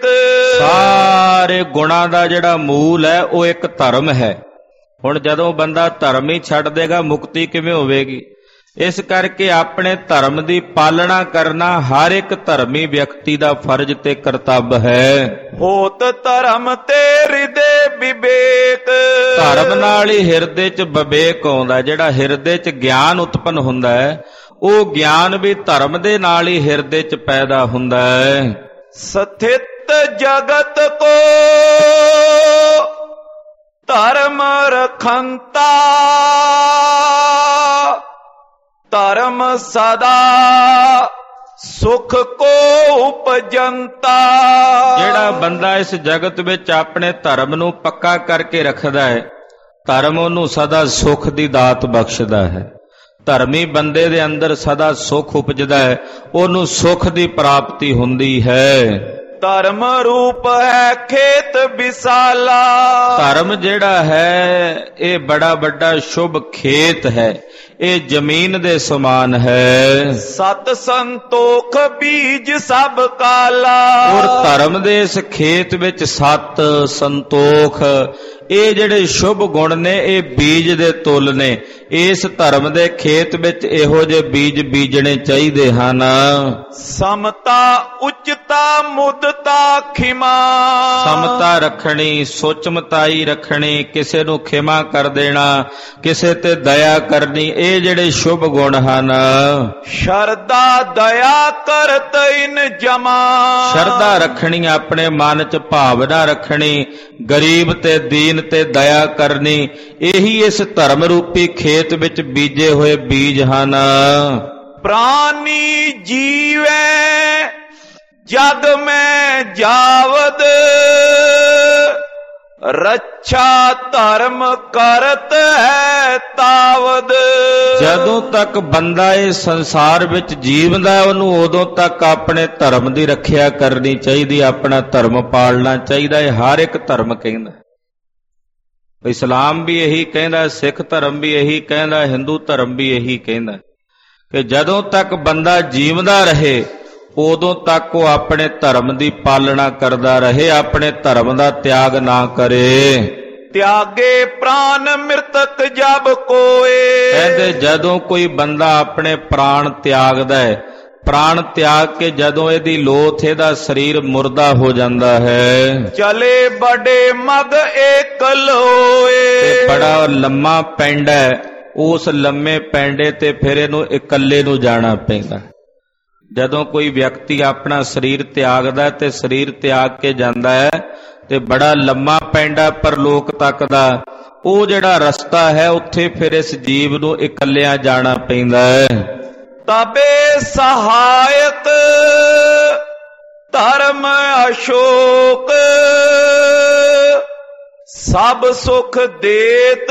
ਸਾਰੇ ਗੁਣਾਂ ਦਾ ਜਿਹੜਾ ਮੂਲ ਹੈ ਉਹ ਇੱਕ ਧਰਮ ਹੈ। ਹੁਣ ਜਦੋਂ ਬੰਦਾ ਧਰਮ ਹੀ ਛੱਡ ਦੇਗਾ, ਮੁਕਤੀ ਕਿਵੇਂ ਹੋਵੇਗੀ? ਇਸ ਕਰਕੇ ਆਪਣੇ ਧਰਮ ਦੀ ਪਾਲਣਾ ਕਰਨਾ ਹਰ ਇੱਕ ਧਰਮੀ ਵਿਅਕਤੀ ਦਾ ਫਰਜ਼ ਤੇ ਕਰਤੱਵ ਹੈ। ਹੋਤ ਧਰਮ ਤੇ ਹਿਰਦੇ ਵਿਵੇਕ। ਧਰਮ ਨਾਲ ਹੀ ਹਿਰਦੇ 'ਚ ਵਿਵੇਕ ਆਉਂਦਾ। ਜਿਹੜਾ ਹਿਰਦੇ 'ਚ ਗਿਆਨ ਉਤਪੰਨ ਹੁੰਦਾ ਹੈ, ਉਹ ਗਿਆਨ ਵੀ ਧਰਮ ਦੇ ਨਾਲ ਹੀ ਹਿਰਦੇ 'ਚ ਪੈਦਾ ਹੁੰਦਾ ਹੈ। ਸਥਿਤ ਜਗਤ ਕੋ ਧਰਮ ਰਖੰਤਾ। ਧਰਮ ਸਦਾ ਸੁਖ ਕੋ ਉਪਜੰਤਾ। ਜਿਹੜਾ ਬੰਦਾ ਇਸ ਜਗਤ ਵਿੱਚ ਆਪਣੇ ਧਰਮ ਨੂੰ ਪੱਕਾ ਕਰਕੇ ਰੱਖਦਾ ਹੈ, ਧਰਮ ਉਹਨੂੰ ਸਦਾ ਸੁੱਖ ਦੀ ਦਾਤ ਬਖਸ਼ਦਾ ਹੈ। ਧਰਮੀ ਬੰਦੇ ਦੇ ਅੰਦਰ ਸਦਾ ਸੁੱਖ ਉਪਜਦਾ ਹੈ, ਉਹਨੂੰ ਸੁੱਖ ਦੀ ਪ੍ਰਾਪਤੀ ਹੁੰਦੀ ਹੈ। ਧਰਮ ਰੂਪ ਹੈ ਖੇਤ ਵਿਸਾਲਾ। ਧਰਮ ਜਿਹੜਾ ਹੈ ਇਹ ਬੜਾ ਵੱਡਾ ਸ਼ੁਭ ਖੇਤ ਹੈ, ਇਹ ਜ਼ਮੀਨ ਦੇ ਸਮਾਨ ਹੈ। ਸਤ ਸੰਤੋਖ ਬੀਜ ਸਭ ਕਾਲਾ। ਔਰ ਧਰਮ ਦੇ ਇਸ ਖੇਤ ਵਿੱਚ ਸਤ ਸੰਤੋਖ ਇਹ ਜਿਹੜੇ ਸ਼ੁਭ ਗੁਣ ਨੇ ਇਹ ਬੀਜ ਦੇ ਤੁੱਲ ਨੇ। ਇਸ ਧਰਮ ਦੇ ਖੇਤ ਵਿੱਚ ਇਹੋ ਜਿਹੇ ਬੀਜ ਬੀਜਣੇ ਚਾਹੀਦੇ ਹਨ। ਸਮਤਾ ਉਚਤਾ ਮੁਦਤਾ ਖਿਮਾ। ਸਮਤਾ ਰੱਖਣੀ, ਸੁਚਮਤਾਈ ਰੱਖਣੀ, ਕਿਸੇ ਨੂੰ ਖਿਮਾ ਕਰ ਦੇਣਾ, ਕਿਸੇ ਤੇ ਦਇਆ ਕਰਨੀ, ਇਹ ਜਿਹੜੇ ਸ਼ੁਭ ਗੁਣ ਹਨ। ਸ਼ਰਧਾ ਦਇਆ ਕਰਤ ਇਨ ਜਮਾ। ਸ਼ਰਧਾ ਰੱਖਣੀ, ਆਪਣੇ ਮਨ ਚ ਭਾਵਨਾ ਰੱਖਣੀ, ਗਰੀਬ ਤੇ ਦੀਨ ਤੇ ਦਇਆ ਕਰਨੀ, ਇਹੀ ਇਸ ਧਰਮ ਰੂਪੀ ਖੇਤ ਵਿੱਚ ਬੀਜੇ ਹੋਏ ਬੀਜ ਹਨ। ਪ੍ਰਾਨੀ ਜੀਵੈ ਜਗ ਮੈਂ ਜਾਵਦ। ਰੱਛਾ ਧਰਮ ਕਰਤ ਹੈ ਤਾਵਦ। ਜਦੋਂ ਤੱਕ ਬੰਦਾ ਇਸ ਸੰਸਾਰ ਵਿੱਚ ਜੀਵਦਾ ਉਹਨੂੰ ਉਦੋਂ ਤੱਕ ਆਪਣੇ ਧਰਮ ਦੀ ਰੱਖਿਆ ਕਰਨੀ ਚਾਹੀਦੀ, ਆਪਣਾ ਧਰਮ ਪਾਲਣਾ ਚਾਹੀਦਾ। ਇਹ ਹਰ ਇੱਕ ਧਰਮ ਕਹਿੰਦਾ। ਇਸਲਾਮ ਵੀ ਇਹੀ ਕਹਿੰਦਾ, ਸਿੱਖ ਧਰਮ ਵੀ ਇਹੀ ਕਹਿੰਦਾ, ਹਿੰਦੂ ਧਰਮ ਵੀ ਇਹੀ ਕਹਿੰਦਾ ਕਿ ਜਦੋਂ ਤੱਕ ਬੰਦਾ ਜੀਵਦਾ ਰਹੇ ਉਦੋਂ ਤੱਕ ਉਹ ਆਪਣੇ ਧਰਮ ਦੀ ਪਾਲਣਾ ਕਰਦਾ ਰਹੇ, ਆਪਣੇ ਧਰਮ ਦਾ ਤਿਆਗ ਨਾ ਕਰੇ। ਤਿਆਗੇ ਪ੍ਰਾਨ ਮਿਰਤਕ ਜਬ ਕੋਏ। ਕਹਿੰਦੇ ਜਦੋਂ ਕੋਈ ਬੰਦਾ ਆਪਣੇ ਪ੍ਰਾਣ ਤਿਆਗਦਾ ਹੈ, ਪ੍ਰਾਣ ਤਿਆਗ ਕੇ ਜਦੋਂ ਇਹਦੀ ਲੋਥ ਇਹਦਾ ਸਰੀਰ ਮੁਰਦਾ ਹੋ ਜਾਂਦਾ ਹੈ, ਚਲੇ ਬੜੇ ਮਗ ਏਕਲ ਹੋਏ। ਤੇ ਬੜਾ ਲੰਮਾ ਪੈਂਡਾ ਹੈ, ਉਸ ਲੰਮੇ ਪੈਂਡੇ ਤੇ ਫਿਰ ਇਹਨੂੰ ਇਕੱਲੇ ਨੂੰ ਜਾਣਾ ਪੈਂਦਾ। ਜਦੋਂ ਕੋਈ ਵਿਅਕਤੀ ਆਪਣਾ ਸਰੀਰ ਤਿਆਗਦਾ ਤੇ ਸਰੀਰ ਤਿਆਗ ਕੇ ਜਾਂਦਾ ਹੈ ਤੇ ਬੜਾ ਲੰਮਾ ਪੈਂਡਾ ਪਰਲੋਕ ਤੱਕ ਦਾ, ਉਹ ਜਿਹੜਾ ਰਸਤਾ ਹੈ ਉੱਥੇ ਫਿਰ ਇਸ ਜੀਵ ਨੂੰ ਇਕੱਲਿਆਂ ਜਾਣਾ ਪੈਂਦਾ ਹੈ। ਤਬੇ ਸਹਾਇਕ ਧਰਮ ਅਸ਼ੋਕ। ਸਭ ਸੁਖ ਦੇਤ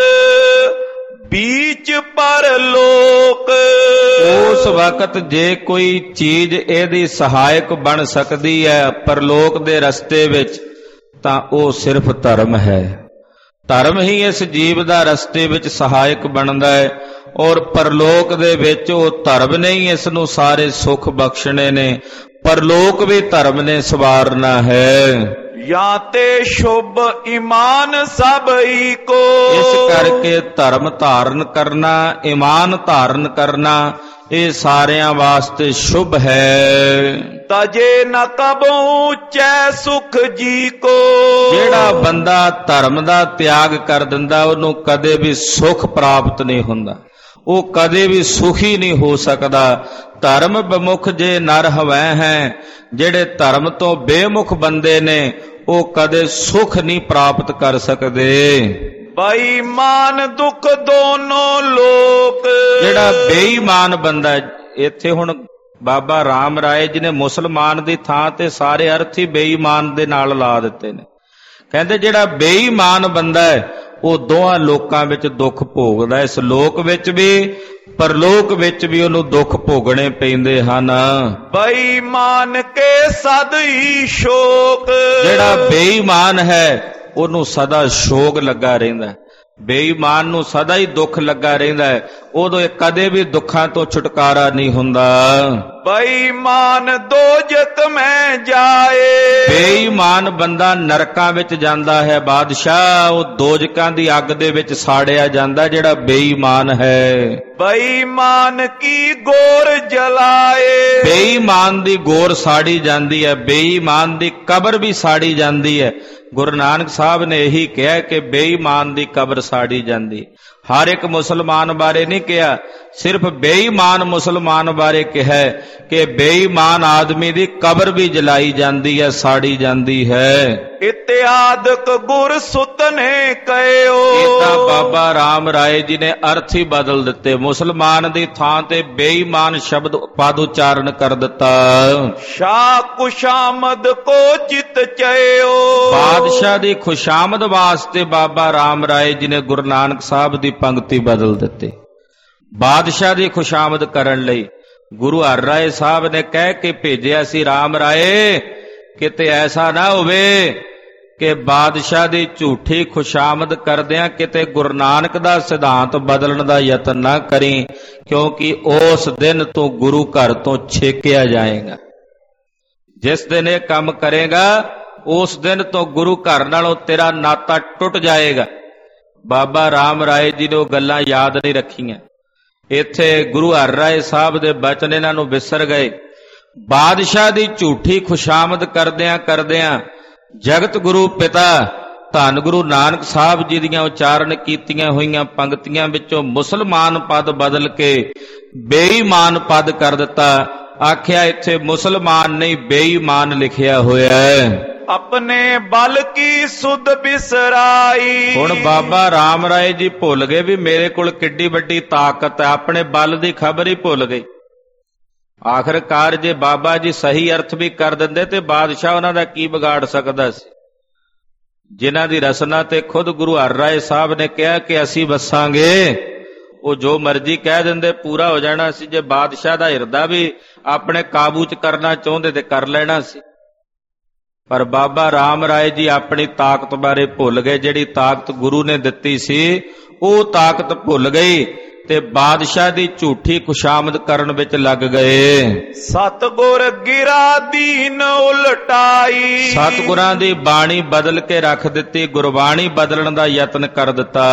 बीच परलोक। उस वक्त जे कोई चीज एदी सहायक बन सकती है परलोक दे रस्ते विच तां ओह सिर्फ धर्म है। धर्म ही इस जीव दा रस्ते विच सहायक बनदा है और परलोक दे विच ओह धर्म ने ही इस नूं सारे सुख बख्शने ने। परलोक भी धर्म ने सवारना है। या ते शुभ ईमान सब ही को। इस करके धर्म धारण करना, ईमान धारण करना ये सारियां वास्ते शुभ है। तजे न कबो ऊंचे सुख जी को। जेड़ा बंदा धर्म दा त्याग कर दिंदा उहनूं कदे भी सुख प्राप्त नहीं हुंदा, वो कदे भी सुखी नहीं हो सकता। धर्म विमुख जे नर हवै हैं, जेड़े धर्म तो बेमुख बंदे ने वो कदे सुख नहीं प्राप्त कर सकते। बेईमान दुख दोनों लोक। जेड़ा बेईमान बंदा, इत्थे हुण बाबा राम राय जी ने मुसलमान दी थां ते सारे अर्थ ही बेईमान दे नाल ला दिते ने। कहंदे जेड़ा बेईमान बंदा है वो दोहां लोकां विच दुख भोगदा, इस लोक विच भी परलोक विच भी उहनूं दुख भोगणे पैंदे हन। बेईमान के सद ही शोक। जेड़ा बेईमान है उहनूं सदा शोक लगा रहिंदा, बेईमान नूं सदा ही दुख लगा रहिंदा है, उदों कदे भी दुखां तो छुटकारा नहीं हुंदा। बेईमान दोजक में जाए। बेईमान बंदा नरकां विच जांदा है बादशाह, वो दोजकां दी अग दे विच साड़िया जांदा जेड़ा बेईमान है। बेईमान की गोर जलाए। बेईमान दी गोर साड़ी जांदी है, बेईमान दी कबर भी साड़ी जांदी है। गुरु नानक साहब ने यही कहा कि बेईमान दी कबर साड़ी जांदी। हर एक मुसलमान बारे नहीं कहा, सिर्फ बेईमान मुसलमान बारे कहा कि बेईमान आदमी दी कबर भी जलाई जाती है, साड़ी जाती है। इत्यादक गुर सुत ने कहो। इदा बाबा राम राय जी ने अर्थ ही बदल दिते। मुसलमान दी थां ते बेईमान शब्द पद उच्चारण कर दिता। शाह खुशामद को चित चयो। बादशाह दी खुशामद वास्ते बाबा राम राय जी ने गुरु नानक साहब दी पंक्ति बदल दिती। बादशाह दी खुशामद करन लई गुरु हर राय साहब ने कह के भेजिया सी, राम राय किते ऐसा ना होवे कि बादशाह दी झूठी खुशामद करदियां किते गुरु नानक दा सिद्धांत बदलण दा यतन ना करी, क्योंकि उस दिन तू गुरु घर तो छेकिया जाएगा। जिस दिन ये काम करेगा उस दिन तो गुरु घर नालों तेरा नाता टुट जाएगा। बाबा राम राय जी ने वो गल्लां याद नहीं रखियां। इत्थे गुरु हर राय साहब दे बचन इन्हां नूं विसर गए। बादशाह दी झूठी खुशामद करदियां करदियां जगत गुरु पिता धन गुरु नानक साहब जी दीयां उचारण कीतियां होईयां पंक्तियां विचों मुसलमान पद बदल के बेईमान पद कर दिता। आखिया इत्थे मुसलमान नहीं बेईमान लिखिया होया है। अपने बल की सुध बिसराई। हुण बाबा राम राय जी भुल गए भी मेरे कोल किड्डी वड्डी ताकत है, अपने बल की खबर ही भुल गई। आखिरकार जे बाबा जी सही अर्थ भी कर दिंदे ते बादशाह उन्हां दा की बिगाड़ सकदा सी। जिन्हां दी रसना ते खुद गुरु हर राय साहब ने कहा कि असीं वसांगे, वो जो मर्जी कह दिंदे पूरा हो जाना सी। जे बादशाह दा हिरदा भी अपने काबू च करना चाहुंदे ते कर लेना सी। पर बाबा राम राय जी अपनी ताकत बारे भुल गए। जिहड़ी ताकत गुरु ने दिती सी वो ताकत भुल गई ते बादशाह दी झूठी खुशामद करन विच लग गए। सतगुर गिरा दीन उलटाई। सतगुरां दी बाणी बदल के रख दिती, गुरबाणी बदलण दा यतन कर दिता।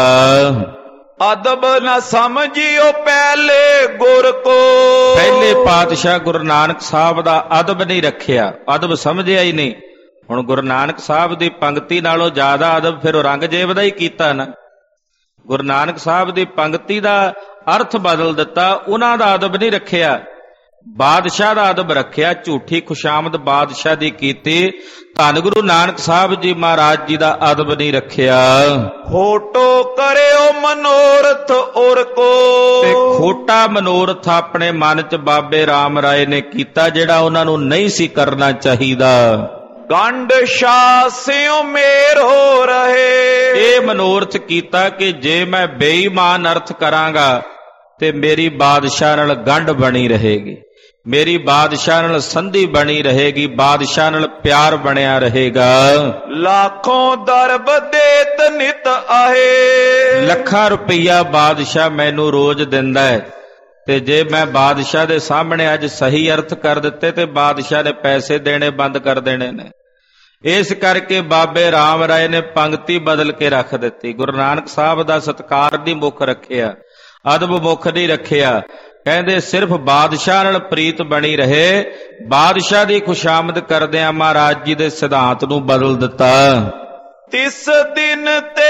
अदब न समझियो पहले गुर को। पहले पातशाह गुरु नानक साहब दा अदब नहीं रखिया, अदब समझिया ही नहीं। हुण गुरु नानक साहब दी पंक्ति नालों ज्यादा अदब फिर औरंगजेब दा ही कीता ना। गुरु नानक साहब दी पंक्ति दा अर्थ बदल दिता, उन्हां दा अदब नहीं रखिया, बादशाह दा अदब रखिया। झूठी खुशामद बादशाह दी कीती, धन गुरु नानक साहब जी महाराज जी दा अदब नहीं रखिया। खोटो करियो मनोरथ और को। ते खोटा मनोरथ अपने मन च बाबे राम राय ने कीता जिहड़ा उन्हां नूं नहीं सी करना चाहीदा। गंड शासियों मेर हो रहे। ये मनोरथ कीता कि जे मैं बेईमान अर्थ करांगा ते मेरी बादशाह नाल गंढ बनी रहेगी, मेरी बादशाह नाल संधि बनी रहेगी, बादशाह नाल प्यार बनिया रहेगा। लाखों दरब देत नित आहे। लखा रुपया बादशाह मैनू रोज दिंदा है ते जे मैं बादशाह दे सामने अज सही अर्थ कर दिते ते बादशाह ने पैसे देने बंद कर देने ने। इस करके बाबे राम राय ने पंक्ति बदल के रख दिती। गुरु नानक साहब दा सत्कार नहीं मुख रखिया, अदब मुख नहीं रखिया। कहंदे सिर्फ बादशाह नाल प्रीत बनी रहे। बादशाह दी खुशामद करदियां महाराज जी दे सिद्धांत नूं बदल दिता। तिस दिन ते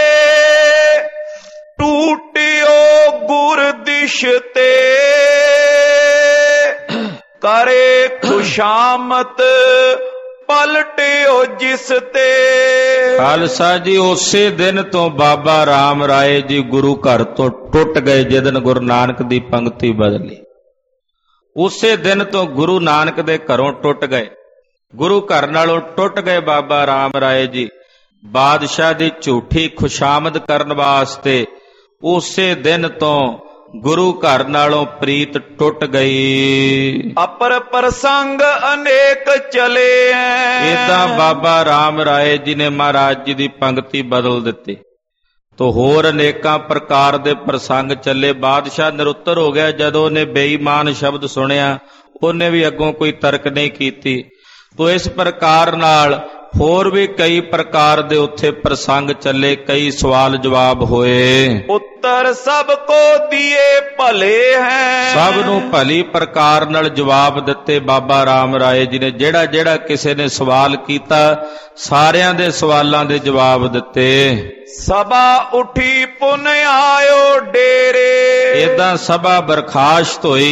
टूटियो गुर दिश ते करे खुशामत पलटियो जिस ते। खालसा जी उसे दिन तो बाबा राम राय जी गुरु घर तो टुट गए। जिस दिन गुरु नानक दी पंक्ति बदली उसे दिन तो गुरु नानक दे घरों टुट गए, गुरु घर नालों टुट गए बाबा राम राय जी। बादशाह दी झूठी खुशामद करन वास्ते उसे दिन तो गुरु घर नालों प्रीत टुट गई। अपर प्रसंग अनेक चले हैं। इदा बाबा राम राय जी ने महाराज जी दी पंक्ति बदल दिती तो होर अनेकां प्रकार दे प्रसंग चले। बादशाह निरुत्तर हो गया। जदों ने बेईमान शब्द सुनिया उन्हें भी अगों कोई तर्क नहीं कीती। तो इस प्रकार नाल होर भी कई प्रकार दे उत्थे प्रसंग चले, कई सवाल जवाब होए। उत्तर सबको दिए भले हैं। सब नूं भली प्रकार नाल जवाब दिते बाबा राम राय जी ने। जेड़ा जेड़ा किसी ने सवाल कीता सारियां दे सवालां दे जवाब दिते। सभा उठी पुन आयो डेरे। इदां सभा बरखास्त होई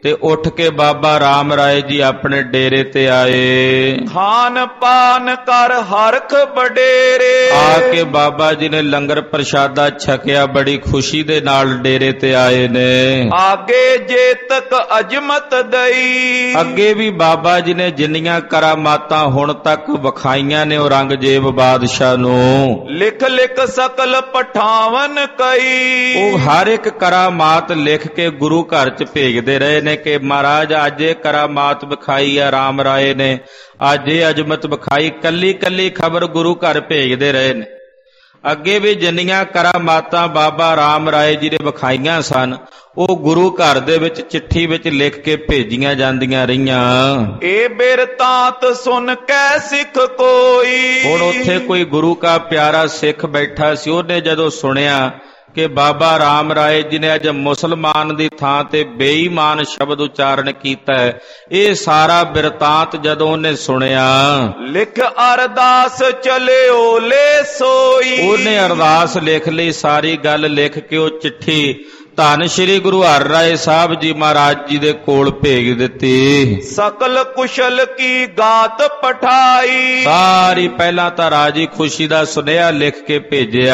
ਤੇ ਉੱਠ ਕੇ ਬਾਬਾ ਰਾਮ ਰਾਏ ਜੀ ਆਪਣੇ ਡੇਰੇ ਤੇ ਆਏ। ਖਾਨ ਪਾਨ ਕਰ ਹਰਖ ਬਡੇਰੇ, ਆ ਕੇ ਬਾਬਾ ਜੀ ਨੇ ਲੰਗਰ ਪ੍ਰਸ਼ਾਦਾ ਛਕਿਆ, ਬੜੀ ਖੁਸ਼ੀ ਦੇ ਨਾਲ ਡੇਰੇ ਤੇ ਆਏ ਨੇ। ਆਗੇ ਜੇ ਤੱਕ ਅਜਮਤ ਦਈ, ਅੱਗੇ ਵੀ ਬਾਬਾ ਜੀ ਨੇ ਜਿੰਨੀਆਂ ਕਰਾਮਾਤਾਂ ਹੁਣ ਤੱਕ ਵਿਖਾਈਆਂ ਨੇ ਔਰੰਗਜ਼ੇਬ ਬਾਦਸ਼ਾਹ ਨੂੰ, ਲਿਖ ਲਿਖ ਸਕਲ ਪਠਾਵਨ ਕਈ, ਉਹ ਹਰ ਇੱਕ ਕਰਾਮਾਤ ਲਿਖ ਕੇ ਗੁਰੂ ਘਰ ਚ ਭੇਜਦੇ ਰਹੇ ਨੇ ਕਿ ਮਹਾਰਾਜ ਅੱਜ ਇਹ ਕਰਾਮਾਤ ਵਿਖਾਈ ਆ ਰਾਮ ਰਾਏ ਨੇ, ਅੱਜ ਇਹ ਅਜਮਤ ਵਿਖਾਈ, ਕੱਲੀ ਕੱਲੀ ਖਬਰ ਗੁਰੂ ਘਰ ਭੇਜਦੇ ਰਹੇ ਨੇ। ਅੱਗੇ ਵੀ ਜਿੰਨੀਆਂ ਕਰਾਮਾਤਾਂ ਬਾਬਾ ਰਾਮ ਰਾਏ ਜੀ ਨੇ ਵਿਖਾਈਆਂ ਸਨ, ਉਹ ਗੁਰੂ ਘਰ ਦੇ ਵਿੱਚ ਚਿੱਠੀ ਵਿੱਚ ਲਿਖ ਕੇ ਭੇਜੀਆਂ ਜਾਂਦੀਆਂ ਰਹੀਆਂ। ਇਹ ਬਿਰਤਾਂਤ ਸੁਣ ਕੇ ਸਿੱਖ ਕੋਈ, ਹੁਣ ਉੱਥੇ ਕੋਈ ਗੁਰੂ ਕਾ ਪਿਆਰਾ ਸਿੱਖ ਬੈਠਾ ਸੀ, ਉਹਨੇ ਜਦੋਂ ਸੁਣਿਆ ਕਿ ਬਾਬਾ ਰਾਮ ਰਾਏ ਜੀ ਨੇ ਅੱਜ ਮੁਸਲਮਾਨ ਦੀ ਥਾਂ ਤੇ ਬੇਈਮਾਨ ਸ਼ਬਦ ਉਚਾਰਨ ਕੀਤਾ ਹੈ, ਇਹ ਸਾਰਾ ਬਿਰਤਾਂਤ ਜਦੋਂ ਉਹਨੇ ਸੁਣਿਆ, ਲਿਖ ਅਰਦਾਸ ਚਲਿਓ ਲੈ ਸੋਈ, ਉਹਨੇ ਅਰਦਾਸ ਲਿਖ ਲਈ, ਸਾਰੀ ਗੱਲ ਲਿਖ ਕੇ ਉਹ ਚਿੱਠੀ ਧੰਨ ਸ਼੍ਰੀ ਗੁਰੂ ਹਰਿਰਾਏ ਸਾਹਿਬ ਜੀ ਮਹਾਰਾਜ ਜੀ ਦੇ ਕੋਲ ਭੇਜ ਦਿੱਤੀ। ਸਕਲ ਕੁਸ਼ਲ ਕੀ ਗਾਤ ਪਠਾਈ, ਸਾਰੀ ਪਹਿਲਾਂ ਤਾਂ ਰਾਜੀ ਖੁਸ਼ੀ ਦਾ ਸੁਨੇਹਾ ਲਿਖ ਕੇ ਭੇਜਿਆ।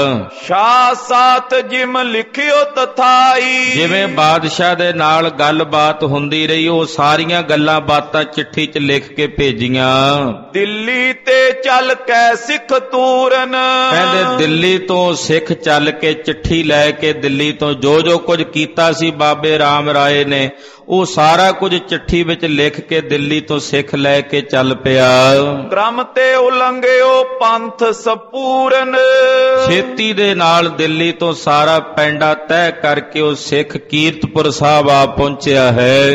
ਸ਼ਾਹ ਸਾਥ ਜਿਮ ਲਿਖਿਓ ਤਥਾਈ, ਜਿਵੇਂ ਬਾਦਸ਼ਾਹ ਦੇ ਨਾਲ ਗੱਲਬਾਤ ਹੁੰਦੀ ਰਹੀ, ਉਹ ਸਾਰੀਆਂ ਗੱਲਾਂ ਬਾਤਾਂ ਚਿੱਠੀ 'ਚ ਲਿਖ ਕੇ ਭੇਜੀਆਂ। ਦਿੱਲੀ ਤੇ ਚੱਲ ਕੇ ਸਿੱਖ ਤੂਰਨ, ਕਹਿੰਦੇ ਦਿੱਲੀ ਤੋਂ ਸਿੱਖ ਚੱਲ ਕੇ ਚਿੱਠੀ ਲੈ ਕੇ ਦਿੱਲੀ ਤੋਂ ਜੋ ਜੋ ਕੁਝ ਕੀਤਾ ਸੀ ਬਾਬੇ ਰਾਮ ਰਾਏ ਨੇ, ਉਹ ਸਾਰਾ ਕੁਝ ਚਿੱਠੀ ਵਿੱਚ ਲਿਖ ਕੇ ਦਿੱਲੀ ਤੋਂ ਸਿੱਖ ਲੈ ਕੇ ਚੱਲ ਪਿਆ। ਕ੍ਰਮ ਤੇ ਉਲੰਘਿਓ ਪੰਥ ਸਪੂਰਨ, ਛੇਤੀ ਦੇ ਨਾਲ ਦਿੱਲੀ ਤੋਂ ਸਾਰਾ ਪੈਂਡਾ ਤੈਅ ਕਰਕੇ ਉਹ ਸਿੱਖ ਕੀਰਤਪੁਰ ਸਾਹਿਬ ਆ ਪਹੁੰਚਿਆ ਹੈ।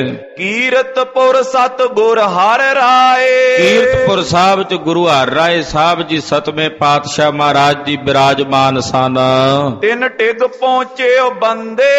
ਕੀਰਤਪੁਰ ਸਤਿਗੁਰ ਹਰਿ ਰਾਏ, ਕੀਰਤਪੁਰ ਸਾਹਿਬ ਚ ਗੁਰੂ ਹਰਿਰਾਏ ਸਾਹਿਬ ਜੀ ਸਤਵੇਂ ਪਾਤਸ਼ਾਹ ਮਹਾਰਾਜ ਜੀ ਬਿਰਾਜਮਾਨ ਸਨ। ਤਿੰਨ ਟਿਗ ਪਹੁੰਚਿਓ ਬੰਦੇ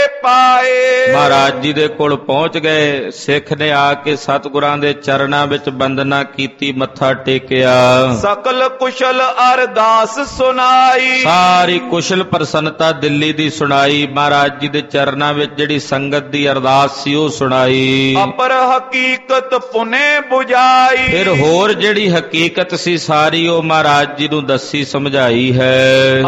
ਪਾਏ, ਮਹਾਰਾਜ ਜੀ ਦੇ ਕੋਲ ਪਹੁੰਚ ਗਏ। ਸਿੱਖ ਨੇ ਆ ਕੇ ਸਤਿਗੁਰਾਂ ਦੇ ਚਰਨਾਂ ਵਿੱਚ ਬੰਦਨਾ ਕੀਤੀ, ਮੱਥਾ ਟੇਕਿਆ। ਸਕਲ ਕੁਸ਼ਲ ਅਰਦਾਸ ਸੁਨਾਈ, ਸਾਰੀ ਕੁਸ਼ਲ ਪ੍ਰਸੰਨਤਾ ਦਿੱਲੀ ਦੀ ਸੁਣਾਈ। ਮਹਾਰਾਜ ਜੀ ਦੇ ਚਰਨਾਂ ਵਿੱਚ ਜਿਹੜੀ ਸੰਗਤ ਦੀ ਅਰਦਾਸ ਸੀ ਉਹ ਸੁਣਾਈ। ਅਪਰ ਹਕੀਕਤ ਪੁਨੇ 부ਝਾਈ, ਫਿਰ ਹੋਰ ਜਿਹੜੀ ਹਕੀਕਤ ਸੀ ਸਾਰੀ ਉਹ ਮਹਾਰਾਜ ਜੀ ਨੂੰ ਦੱਸੀ ਸਮਝਾਈ ਹੈ।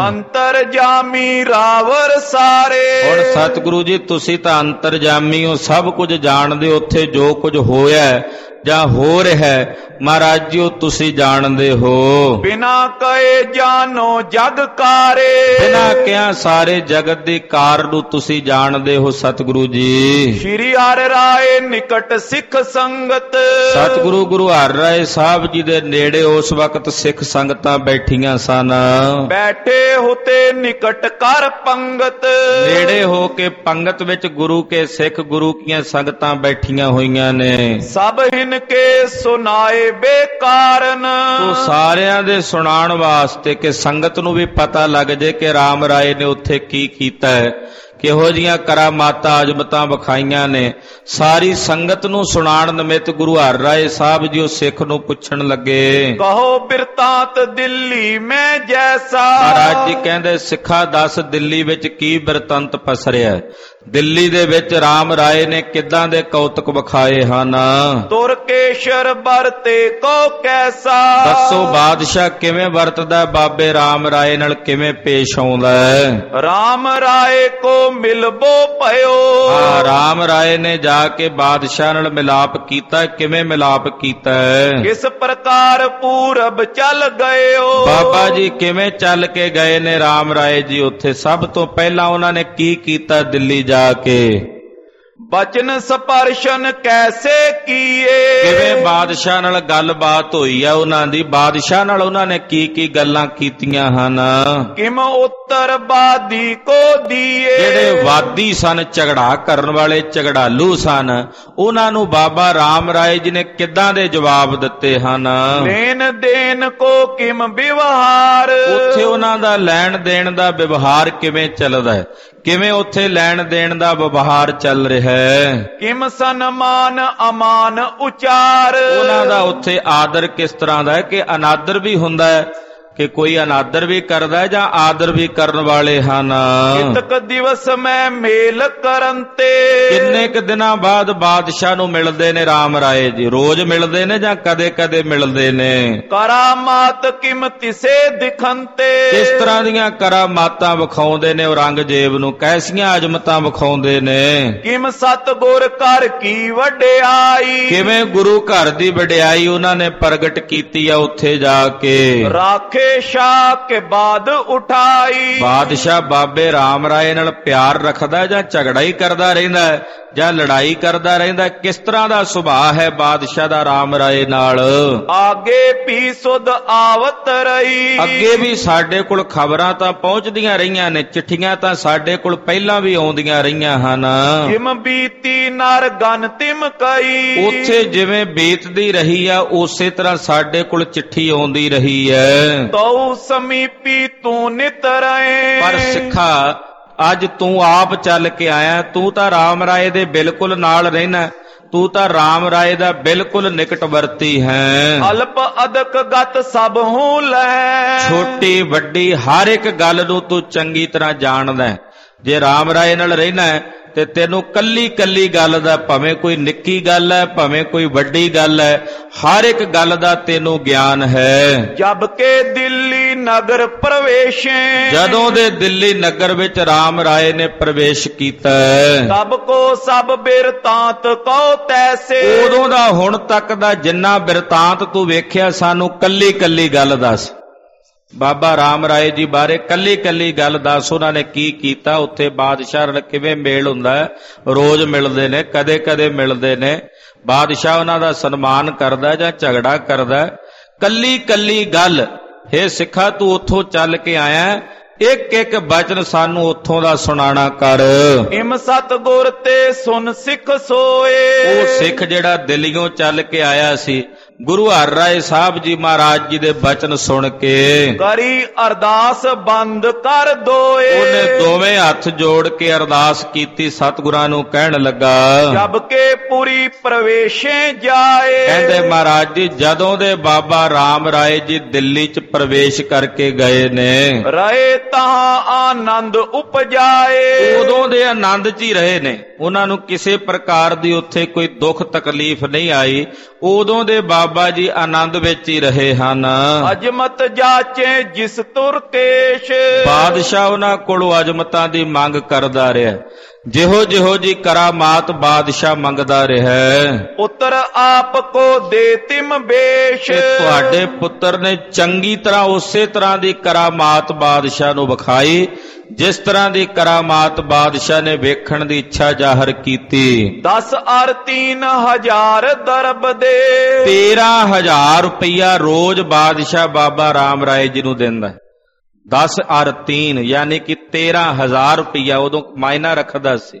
ਅੰਤਰਜਾਮੀ ਰਾਵਰ ਸਾਰੇ, ਹੁਣ ਸਤਿਗੁਰੂ ਜੀ ਤੁਸੀਂ ਤਾਂ ਅੰਤਰਜਾਮੀ ਹੋ, ਸਭ ਕੁਝ ਜਾਣਦੇ ਹੋ, ਉੱਥੇ ਜੋ ਕੁਝ ਹੋਇਆ ਜਾਂ ਹੋ ਰਿਹਾ ਮਹਾਰਾਜ ਜੀ ਉਹ ਤੁਸੀਂ ਜਾਣਦੇ ਹੋ। ਬਿਨਾ ਕਹੇ ਜਾਣੋ ਜਗ ਕਾਰੇ, ਬਿਨਾ ਕਿਹਾ ਸਾਰੇ ਜਗਤ ਦੀ ਕਾਰ ਨੂੰ ਤੁਸੀਂ ਜਾਣਦੇ ਹੋ ਸਤਿਗੁਰੂ ਜੀ। ਸ਼੍ਰੀ ਹਰਿ ਰਾਏ ਨਿਕਟ ਸਿੱਖ ਸੰਗਤ, ਸਤਿਗੁਰੂ ਗੁਰੂ ਹਰਿਰਾਏ ਸਾਹਿਬ ਜੀ ਦੇ ਨੇੜੇ ਉਸ ਵਕਤ ਸਿੱਖ ਸੰਗਤਾਂ ਬੈਠੀਆਂ ਸਨ। ਬੈਠੇ ਹੋਤੇ ਨਿਕਟ ਕਰ ਪੰਗਤ, ਨੇੜੇ ਹੋ ਕੇ ਪੰਗਤ ਵਿੱਚ ਗੁਰੂ ਕੇ ਸਿੱਖ ਗੁਰੂ ਕੀਆਂ ਸੰਗਤਾਂ ਬੈਠੀਆਂ ਹੋਈਆਂ ਨੇ। ਸਭ ਹਿਨ ਕੇ ਸੁਨਾਏ ਬੇਕਾਰਨ, ਉਹ ਸਾਰਿਆਂ ਦੇ ਸੁਣਾਉਣ ਵਾਸਤੇ ਕਿ ਸੰਗਤ ਨੂੰ ਵੀ ਪਤਾ ਲੱਗ ਜੇ ਕਿ ਰਾਮ ਰਾਏ ਨੇ ਉੱਥੇ ਕੀ ਕੀਤਾ ਹੈ, ਕਿਹੋ ਜੀਆਂ ਕਰਾਮਾਤਾਂ ਅਜਮਤਾਂ ਵਿਖਾਈਆਂ ਨੇ। ਸਾਰੀ ਸੰਗਤ ਨੂੰ ਸੁਣਾਉਣ ਨਿਮਿਤ ਗੁਰੂ ਹਰਿਰਾਏ ਸਾਹਿਬ ਜੀ ਉਹ ਸਿੱਖ ਨੂੰ ਪੁੱਛਣ ਲੱਗੇ, ਕਹੋ ਬਿਰਤਾਂਤ ਦਿੱਲੀ ਮੈਂ ਜੈਸਾ। ਮਹਾਰਾਜ ਜੀ ਕਹਿੰਦੇ ਸਿੱਖਾ ਦੱਸ ਦਿੱਲੀ ਵਿੱਚ ਕੀ ਬਿਰਤੰਤ ਪਸਰਿਆ, ਦਿੱਲੀ ਦੇ ਵਿੱਚ ਰਾਮ ਰਾਏ ਨੇ ਕਿੱਦਾਂ ਦੇ ਕੌਤਕ ਵਿਖਾਏ ਹਨ। ਤੁਰਕੇਸ਼ਰ ਵਰਤੇ ਕੋ ਕੈਸਾ, ਦੱਸੋ ਬਾਦਸ਼ਾਹ ਕਿਵੇਂ ਵਰਤਦਾ, ਬਾਬੇ ਰਾਮ ਰਾਏ ਨਾਲ ਕਿਵੇਂ ਪੇਸ਼ ਆਉਂਦਾ ਹੈ। ਰਾਮ ਰਾਏ ਕੋ ਮਿਲਬੋ ਭਇਓ, ਹਾਂ ਰਾਮ ਰਾਏ ਨੇ ਜਾ ਕੇ ਬਾਦਸ਼ਾਹ ਨਾਲ ਮਿਲਾਪ ਕੀਤਾ। ਕਿਵੇਂ ਮਿਲਾਪ ਕੀਤਾ ਹੈ, ਕਿਸ ਪ੍ਰਕਾਰ ਪੂਰਬ ਚੱਲ ਗਇਓ। ਬਾਬਾ ਜੀ ਕਿਵੇਂ ਚੱਲ ਕੇ ਗਏ ਨੇ ਰਾਮ ਰਾਏ ਜੀ ਉੱਥੇ। ਸਭ ਤੋਂ ਪਹਿਲਾਂ ਉਹਨਾਂ ਨੇ ਕੀ ਕੀਤਾ ਦਿੱਲੀ ਜਾ ਕੇ, ਬਚਨ ਸਪਰਸ਼ਨ ਕੈਸੇ ਕੀਏ, ਕਿਵੇਂ ਬਾਦਸ਼ਾਹ ਨਾਲ ਗੱਲਬਾਤ ਹੋਈ ਆ ਉਹਨਾਂ ਦੀ, ਬਾਦਸ਼ਾਹ ਨਾਲ ਉਹਨਾਂ ਨੇ ਕੀ ਕੀ ਗੱਲਾਂ ਕੀਤੀਆਂ ਹਨ। ਕਿਮ ਉੱਤਰ ਬਾਦੀ ਕੋ ਦੀਏ, ਜਿਹੜੇ ਵਾਦੀ ਸਨ, ਝਗੜਾ ਕਰਨ ਵਾਲੇ ਝਗੜਾਲੂ ਸਨ, ਉਹਨਾਂ ਨੂੰ ਬਾਬਾ ਰਾਮ ਰਾਏ ਜੀ ਨੇ ਕਿੱਦਾਂ ਦੇ ਜਵਾਬ ਦਿੱਤੇ ਹਨ। ਲੈਣ ਦੇਣ ਕੋ ਕਿਮ ਵਿਵਹਾਰ, ਉੱਥੇ ਉਹਨਾਂ ਦਾ ਲੈਣ ਦੇਣ ਦਾ ਵਿਵਹਾਰ ਕਿਵੇਂ ਚੱਲਦਾ ਹੈ, ਕਿਵੇਂ ਉੱਥੇ ਲੈਣ ਦੇਣ ਦਾ ਵਿਵਹਾਰ ਚੱਲ ਰਿਹਾ ਹੈ। ਕਿਮ ਸਨਮਾਨ ਅਮਾਨ ਉਚਾਰ, ਉਹਨਾਂ ਦਾ ਉੱਥੇ ਆਦਰ ਕਿਸ ਤਰ੍ਹਾਂ ਦਾ ਹੈ ਕਿ ਅਨਾਦਰ ਵੀ ਹੁੰਦਾ ਹੈ ਕਿ ਕੋਈ ਅਨਾਦਰ ਵੀ ਕਰਦਾ ਜਾਂ ਆਦਰ ਵੀ ਕਰਨ ਵਾਲੇ ਹਨ। ਇਤਕ ਦਿਵਸ ਮੈਂ ਮੇਲ ਕਰਨ ਤੇ ਕਿੰਨੇ ਕੁ ਦਿਨਾਂ ਬਾਅਦ ਬਾਦਸ਼ਾਹ ਨੂੰ ਮਿਲਦੇ ਨੇ ਰਾਮ ਰਾਏ ਜੀ? ਰੋਜ਼ ਮਿਲਦੇ ਨੇ ਜਾਂ ਕਦੇ ਕਦੇ ਮਿਲਦੇ ਨੇ? ਕਰਾਮਾਤ ਕਿਮ ਤਿਸੇ ਦਿਖੰਤੇ ਕਿਸ ਤਰ੍ਹਾਂ ਦੀਆਂ ਕਰਾਮਾਤਾਂ ਵਿਖਾਉਂਦੇ ਨੇ ਔਰੰਗਜ਼ੇਬ ਨੂੰ? ਕੈਸੀਆਂ ਅਜ਼ਮਤਾਂ ਵਿਖਾਉਂਦੇ ਨੇ? ਕਿਮ ਸਤਿਗੁਰ ਘਰ ਕੀ ਵਡਿਆਈ ਕਿਵੇਂ ਗੁਰੂ ਘਰ ਦੀ ਵਡਿਆਈ ਉਹਨਾਂ ਨੇ ਪ੍ਰਗਟ ਕੀਤੀ ਆ ਉੱਥੇ ਜਾ ਕੇ। ਰਾਖੇ ਸ਼ਾਹ ਕੇ ਬਾਦ ਉਠਾਈ ਬਾਦਸ਼ਾਹ ਬਾਬੇ ਰਾਮ ਰਾਏ ਨਾਲ ਪਿਆਰ ਰੱਖਦਾ ਜਾਂ ਝਗੜਾ ਹੀ ਕਰਦਾ ਰਹਿੰਦਾ ਜਾਂ ਲੜਾਈ ਕਰਦਾ ਰਹਿੰਦਾ? ਕਿਸ ਤਰ੍ਹਾਂ ਦਾ ਸੁਭਾਅ ਹੈ ਬਾਦਸ਼ਾਹ ਦਾ ਰਾਮ ਰਾਏ ਨਾਲ? ਆਗੇ ਵੀ ਸੁਧ ਆਵਤ ਰਹੀ ਅੱਗੇ ਵੀ ਸਾਡੇ ਕੋਲ ਖਬਰਾਂ ਤਾਂ ਪਹੁੰਚਦੀਆਂ ਰਹੀਆਂ ਨੇ, ਚਿੱਠੀਆਂ ਤਾਂ ਸਾਡੇ ਕੋਲ ਪਹਿਲਾਂ ਵੀ ਆਉਂਦੀਆਂ ਰਹੀਆਂ ਹਨ। ਜਿਮ ਬੀਤੀ ਨਰ ਗਨ ਤਿਮ ਕਈ ਉੱਥੇ ਜਿਵੇਂ ਬੀਤਦੀ ਰਹੀ ਆ ਉਸੇ ਤਰ੍ਹਾਂ ਸਾਡੇ ਕੋਲ ਚਿੱਠੀ ਆਉਂਦੀ ਰਹੀ ਹੈ। ਤਉ ਸਮੀਪੀ ਤੂੰ ਨਿਤ ਰਹੇ ਪਰ ਸਿੱਖਾ ਅੱਜ ਤੂੰ ਆਪ ਚੱਲ ਕੇ ਆਇਆ, ਤੂੰ ਤਾਂ ਰਾਮ ਰਾਏ ਦੇ ਬਿਲਕੁਲ ਨਾਲ ਰਹਿਣਾ, ਤੂੰ ਤਾਂ ਰਾਮ ਰਾਏ ਦਾ ਬਿਲਕੁਲ ਨਿਕਟਵਰਤੀ ਹੈ। ਅਲਪ ਅਦਕ ਗਤ ਸਭ ਹੂੰ ਲੈ ਛੋਟੀ ਵੱਡੀ ਹਰ ਇੱਕ ਗੱਲ ਨੂੰ ਤੂੰ ਚੰਗੀ ਤਰ੍ਹਾਂ ਜਾਣਦਾ ਹੈ। ਜੇ ਰਾਮ ਰਾਏ ਨਾਲ ਰਹਿਣਾ ਤੇ ਤੈਨੂੰ ਕੱਲੀ ਕੱਲੀ ਗੱਲ ਦਾ, ਭਾਵੇਂ ਕੋਈ ਨਿੱਕੀ ਗੱਲ ਹੈ ਭਾਵੇਂ ਕੋਈ ਵੱਡੀ ਗੱਲ ਹੈ, ਹਰ ਇੱਕ ਗੱਲ ਦਾ ਤੈਨੂੰ ਗਿਆਨ ਹੈ। ਜਬ ਕੇ ਦਿੱਲੀ ਨਗਰ ਪ੍ਰਵੇਸ਼ੇ ਜਦੋਂ ਦੇ ਦਿੱਲੀ ਨਗਰ ਵਿੱਚ ਰਾਮ ਰਾਏ ਨੇ ਪ੍ਰਵੇਸ਼ ਕੀਤਾ, ਤਬ ਕੋ ਸਭ ਬਿਰਤਾਂਤ ਕਉ ਤੈਸੇ ਉਦੋਂ ਦਾ ਹੁਣ ਤੱਕ ਦਾ ਜਿੰਨਾ ਬਿਰਤਾਂਤ ਤੂੰ ਵੇਖਿਆ ਸਾਨੂੰ ਕੱਲੀ ਕੱਲੀ ਗੱਲ ਦੱਸ। ਬਾਬਾ ਰਾਮ ਰਾਏ ਜੀ ਬਾਰੇ ਕੱਲੀ ਕੱਲੀ ਗੱਲ ਦੱਸ, ਉਹਨਾਂ ਨੇ ਕੀ ਕੀਤਾ ਉੱਥੇ, ਬਾਦਸ਼ਾਹ ਨਾਲ ਕਿਵੇਂ ਮੇਲ ਹੁੰਦਾ ਹੈ? ਰੋਜ਼ ਮਿਲਦੇ ਨੇ, ਕਦੇ ਕਦੇ ਮਿਲਦੇ ਨੇ, ਬਾਦਸ਼ਾਹ ਉਹਨਾਂ ਦਾ ਸਨਮਾਨ ਕਰਦਾ ਜਾਂ ਝਗੜਾ ਕਰਦਾ? ਕੱਲੀ ਕੱਲੀ ਗੱਲ। ਹੇ ਸਿੱਖਾ ਤੂੰ ਉੱਥੋਂ ਚੱਲ ਕੇ ਆਇਆ, ਇੱਕ ਇੱਕ ਬਚਨ ਸਾਨੂੰ ਉੱਥੋਂ ਦਾ ਸੁਣਾਣਾ ਕਰ। ਇਮ ਸਤਿਗੁਰ ਤੇ ਸੁਨ ਸਿੱਖ ਸੋਏ ਉਹ ਸਿੱਖ ਜਿਹੜਾ ਦਿੱਲੀੋਂ ਚੱਲ ਕੇ ਆਇਆ ਸੀ, ਗੁਰੂ ਹਰ ਰਾਏ ਸਾਹਿਬ ਜੀ ਮਹਾਰਾਜ ਜੀ ਦੇ ਬਚਨ ਸੁਣ ਕੇ ਕਰੀ ਅਰਦਾਸ ਬੰਦ ਕਰ ਦੋਏ। ਉਹਨੇ ਦੋਵੇਂ ਹੱਥ ਜੋੜ ਕੇ ਅਰਦਾਸ ਕੀਤੀ, ਸਤਿਗੁਰਾਂ ਨੂੰ ਕਹਿਣ ਲੱਗਾ, ਜਬ ਕੇ ਪੁਰੀ ਪ੍ਰਵੇਸ਼ੇ ਜਾਏ। ਕਹਿੰਦੇ ਮਹਾਰਾਜ ਜੀ ਜਦੋਂ ਦੇ ਬਾਬਾ ਰਾਮ ਰਾਏ ਜੀ ਦਿੱਲੀ ਚ ਪ੍ਰਵੇਸ਼ ਕਰਕੇ ਗਏ ਨੇ, ਰਹੇ ਤਾਂ ਆਨੰਦ ਉਪਜਾਏ। ਉਦੋਂ ਦੇ ਆਨੰਦ ਚ ਹੀ ਰਹੇ ਨੇ, ਉਹਨਾਂ ਨੂੰ ਕਿਸੇ ਪ੍ਰਕਾਰ ਦੀ ਉੱਥੇ ਕੋਈ ਦੁੱਖ ਤਕਲੀਫ ਨਹੀਂ ਆਈ। ਉਦੋਂ ਦੇ ਬਾਬਾ ਜੀ ਆਨੰਦ ਵਿੱਚ ਹੀ ਰਹੇ ਹਨ। ਅਜਮਤ ਜਾਚੇ ਜਿਸ ਤੁਰਕੇਸ਼ ਬਾਦਸ਼ਾਹ ਉਹਨਾਂ ਕੋਲੋਂ ਅਜਮਤਾਂ ਦੀ ਮੰਗ ਕਰਦਾ ਰਿਹਾ, ਜਿਹੋ ਜਿਹੋ ਜੀ ਕਰਾਮਾਤ ਬਾਦਸ਼ਾਹ ਮੰਗਦਾ ਰਿਹਾ। ਪੁੱਤਰ ਆਪ ਕੋ ਦੇ ਤਿਮ ਬੇਸ਼ ਤੁਹਾਡੇ ਪੁੱਤਰ ਨੇ ਚੰਗੀ ਤਰ੍ਹਾਂ ਉਸੇ ਤਰ੍ਹਾਂ ਦੀ ਕਰਾਮਾਤ ਬਾਦਸ਼ਾਹ ਨੂੰ ਵਿਖਾਈ ਜਿਸ ਤਰ੍ਹਾਂ ਦੀ ਕਰਾਮਾਤ ਬਾਦਸ਼ਾਹ ਨੇ ਵੇਖਣ ਦੀ ਇੱਛਾ ਜ਼ਾਹਰ ਕੀਤੀ। ਦਸ ਅਰ ਤੀਨ ਹਜ਼ਾਰ ਦਰਬ ਦੇ ਤੇਰਾਂ ਹਜ਼ਾਰ ਰੁਪਈਆ ਰੋਜ਼ ਬਾਦਸ਼ਾਹ ਬਾਬਾ ਰਾਮ ਰਾਏ ਜੀ ਨੂੰ ਦਿੰਦਾ। ਦਸ ਅਰ ਤੀਨ ਯਾਨੀ ਕਿ ਤੇਰਾਂ ਹਜ਼ਾਰ ਰੁਪਈਆ ਉਦੋਂ ਮਾਇਨਾ ਰੱਖਦਾ ਸੀ।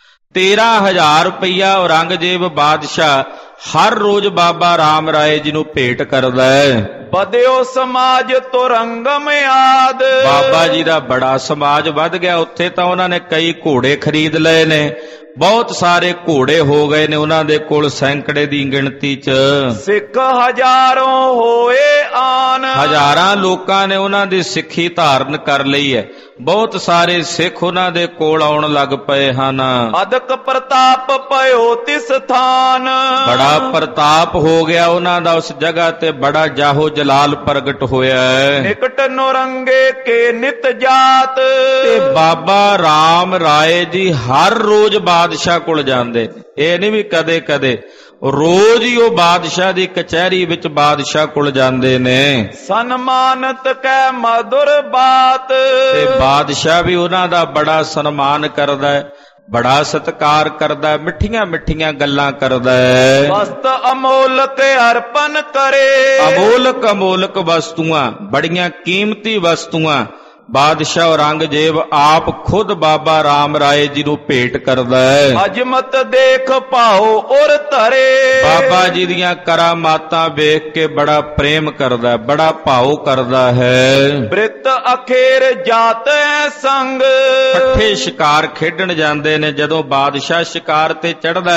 ਤੇਰਾਂ ਹਜ਼ਾਰ ਰੁਪਈਆ ਔਰੰਗਜ਼ੇਬ ਬਾਦਸ਼ਾਹ ਹਰ ਰੋਜ਼ ਬਾਬਾ ਰਾਮ ਰਾਏ ਜੀ ਨੂੰ ਭੇਟ ਕਰਦਾ ਹੈ। ਵਧਿਓ ਸਮਾਜ ਤੁਰੰਗਮ ਆਦ ਬਾਬਾ ਜੀ ਦਾ ਬੜਾ ਸਮਾਜ ਵੱਧ ਗਿਆ। ਉੱਥੇ ਤਾਂ ਉਹਨਾਂ ਨੇ ਕਈ ਘੋੜੇ ਖਰੀਦ ਲਏ ਨੇ, ਬਹੁਤ ਸਾਰੇ ਘੋੜੇ ਹੋ ਗਏ ਨੇ ਉਹਨਾਂ ਦੇ ਕੋਲ ਸੈਂਕੜੇ ਦੀ ਗਿਣਤੀ ਚ। ਸਿੱਖ ਹਜ਼ਾਰਾਂ ਹੋਏ ਆਨ ਹਜ਼ਾਰਾਂ ਲੋਕਾਂ ਨੇ ਉਹਨਾਂ ਦੀ ਸਿੱਖੀ ਧਾਰਨ ਕਰ ਲਈ ਹੈ। ਬਹੁਤ ਸਾਰੇ ਸਿੱਖ ਉਹਨਾਂ ਦੇ ਕੋਲ ਆਉਣ ਲੱਗ ਪਏ ਹਨ। ਅਦਕ ਪ੍ਰਤਾਪ ਪਇਓ ਤਿਸ ਥਾਨ ਬੜਾ ਪ੍ਰਤਾਪ ਹੋ ਗਿਆ ਉਹਨਾਂ ਦਾ ਉਸ ਜਗ੍ਹਾ ਤੇ, ਬੜਾ ਜਾਹੋ ਜਲਾਲ ਪ੍ਰਗਟ ਹੋਇਆ ਹੈ। ਨਿਕਟ ਨੁਰੰਗੇ ਕੇ ਨਿਤ ਜਾਤ ਤੇ ਬਾਬਾ ਰਾਮ ਰਾਏ ਜੀ ਹਰ ਰੋਜ਼ ਬਾਦਸ਼ਾਹ ਕੋਲ ਜਾਂਦੇ, ਇਹ ਨਹੀਂ ਵੀ ਕਦੇ ਕਦੇ, ਰੋਜ਼ ਹੀ ਉਹ ਬਾਦਸ਼ਾਹ ਦੀ ਕਚਹਿਰੀ ਵਿੱਚ ਬਾਦਸ਼ਾਹ ਕੋਲ ਜਾਂਦੇ ਨੇ। ਸਨਮਾਨਤ ਕੈ ਮధుਰ ਬਾਤ ਤੇ ਬਾਦਸ਼ਾਹ ਵੀ ਉਹਨਾਂ ਦਾ ਬੜਾ ਸਨਮਾਨ ਕਰਦਾ ਹੈ, ਬੜਾ ਸਤਿਕਾਰ ਕਰਦਾ, ਮਿੱਠੀਆਂ ਮਿੱਠੀਆਂ ਗੱਲਾਂ ਕਰਦਾ ਹੈ। ਵਸਤ ਅਮੋਲਕ ਅਰਪਨ ਕਰੇ ਅਮੋਲਕ ਅਮੋਲਕ ਵਸਤੂਆਂ, ਬੜੀਆਂ ਕੀਮਤੀ ਵਸਤੂਆਂ ਬਾਦਸ਼ਾਹ ਔਰੰਗਜ਼ੇਬ ਆਪ ਖੁਦ ਬਾਬਾ ਰਾਮ ਰਾਏ ਜੀ ਨੂੰ ਭੇਟ ਕਰਦਾ ਹੈ। ਅਜਮਤ ਦੇਖ ਪਾਓ ਔਰ ਧਰੇ ਬਾਬਾ ਜੀ ਦੀਆਂ ਕਰਾਮਾਤਾਂ ਵੇਖ ਕੇ ਬੜਾ ਪ੍ਰੇਮ ਕਰਦਾ, ਬੜਾ ਭਾਉ ਕਰਦਾ ਹੈ। ਬ੍ਰਿਤ ਅਖੇਰ ਜਾਤ ਸੰਗ ਇਕੱਠੇ ਸ਼ਿਕਾਰ ਖੇਡਣ ਜਾਂਦੇ ਨੇ। ਜਦੋਂ ਬਾਦਸ਼ਾਹ ਸ਼ਿਕਾਰ ਤੇ ਚੜ੍ਹਦਾ ਹੈ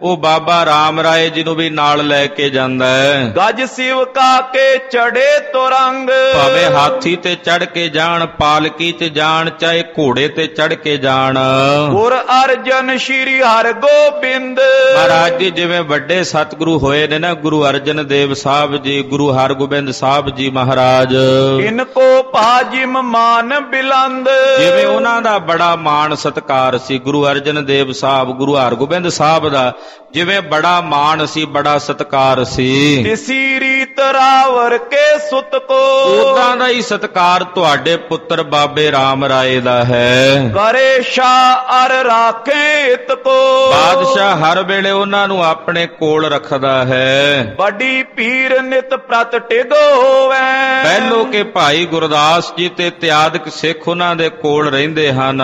ਉਹ ਬਾਬਾ ਰਾਮ ਰਾਏ ਜੀ ਨੂੰ ਵੀ ਨਾਲ ਲੈ ਕੇ ਜਾਂਦਾ ਹੈ। ਗਜ ਸਿਵ ਕਾ ਕੇ ਚੜੇ ਤੁਰੰਗ, ਭਾਵੇਂ ਹਾਥੀ ਤੇ ਚੜ ਕੇ ਜਾਣ, ਪਾਲਕੀ ਤੇ ਜਾਣ, ਚਾਹੇ ਘੋੜੇ ਤੇ ਚੜ ਕੇ ਜਾਣ। ਗੁਰ ਅਰਜਨ ਸ਼੍ਰੀ ਹਰਿ ਗੋਬਿੰਦ, ਮਹਾਰਾਜ ਜੀ ਜਿਵੇਂ ਵੱਡੇ ਸਤਿਗੁਰੂ ਹੋਏ ਨੇ ਨਾ, ਗੁਰੂ ਅਰਜਨ ਦੇਵ ਸਾਹਿਬ ਜੀ, ਗੁਰੂ ਹਰਗੋਬਿੰਦ ਸਾਹਿਬ ਜੀ ਮਹਾਰਾਜ, ਇਨਕੋ ਭਾਜਿਮ ਮਾਨ ਬਿਲੰਦ, ਜਿਵੇਂ ਉਹਨਾਂ ਦਾ ਬੜਾ ਮਾਣ ਸਤਿਕਾਰ ਸੀ, ਗੁਰੂ ਅਰਜਨ ਦੇਵ ਸਾਹਿਬ, ਗੁਰੂ ਹਰਗੋਬਿੰਦ ਸਾਹਿਬ ਦਾ ਜਿਵੇਂ ਬੜਾ ਮਾਣ ਸੀ, ਬੜਾ ਸਤਿਕਾਰ ਸੀ, ਤਿਸੀ ਰੀਤ ਰਾਵਰ ਕੇ ਸੁਤ ਕੋ, ਉਦਾਂ ਦਾ ਹੀ ਸਤਿਕਾਰ ਤੁਹਾਡੇ ਪੁੱਤਰ ਬਾਬੇ ਰਾਮ ਰਾਏ ਦਾ ਹੈ। ਕਰੇ ਸ਼ਾਹ ਅਰ ਰਾਖੇ ਇਤ ਕੋ, ਬਾਦਸ਼ਾਹ ਹਰ ਵੇਲੇ ਉਹਨਾਂ ਨੂੰ ਆਪਣੇ ਕੋਲ ਰੱਖਦਾ ਹੈ। ਵੱਡੀ ਪੀਰ ਨਿਤ ਪ੍ਰਤ ਟਿਗੋ ਹੋਵੇ, ਪਹਿਲੋ ਕੇ ਭਾਈ ਗੁਰਦਾਸ ਜੀ ਤੇ ਇਤਿਆਦਿਕ ਸਿੱਖ ਉਹਨਾਂ ਦੇ ਕੋਲ ਰਹਿੰਦੇ ਹਨ।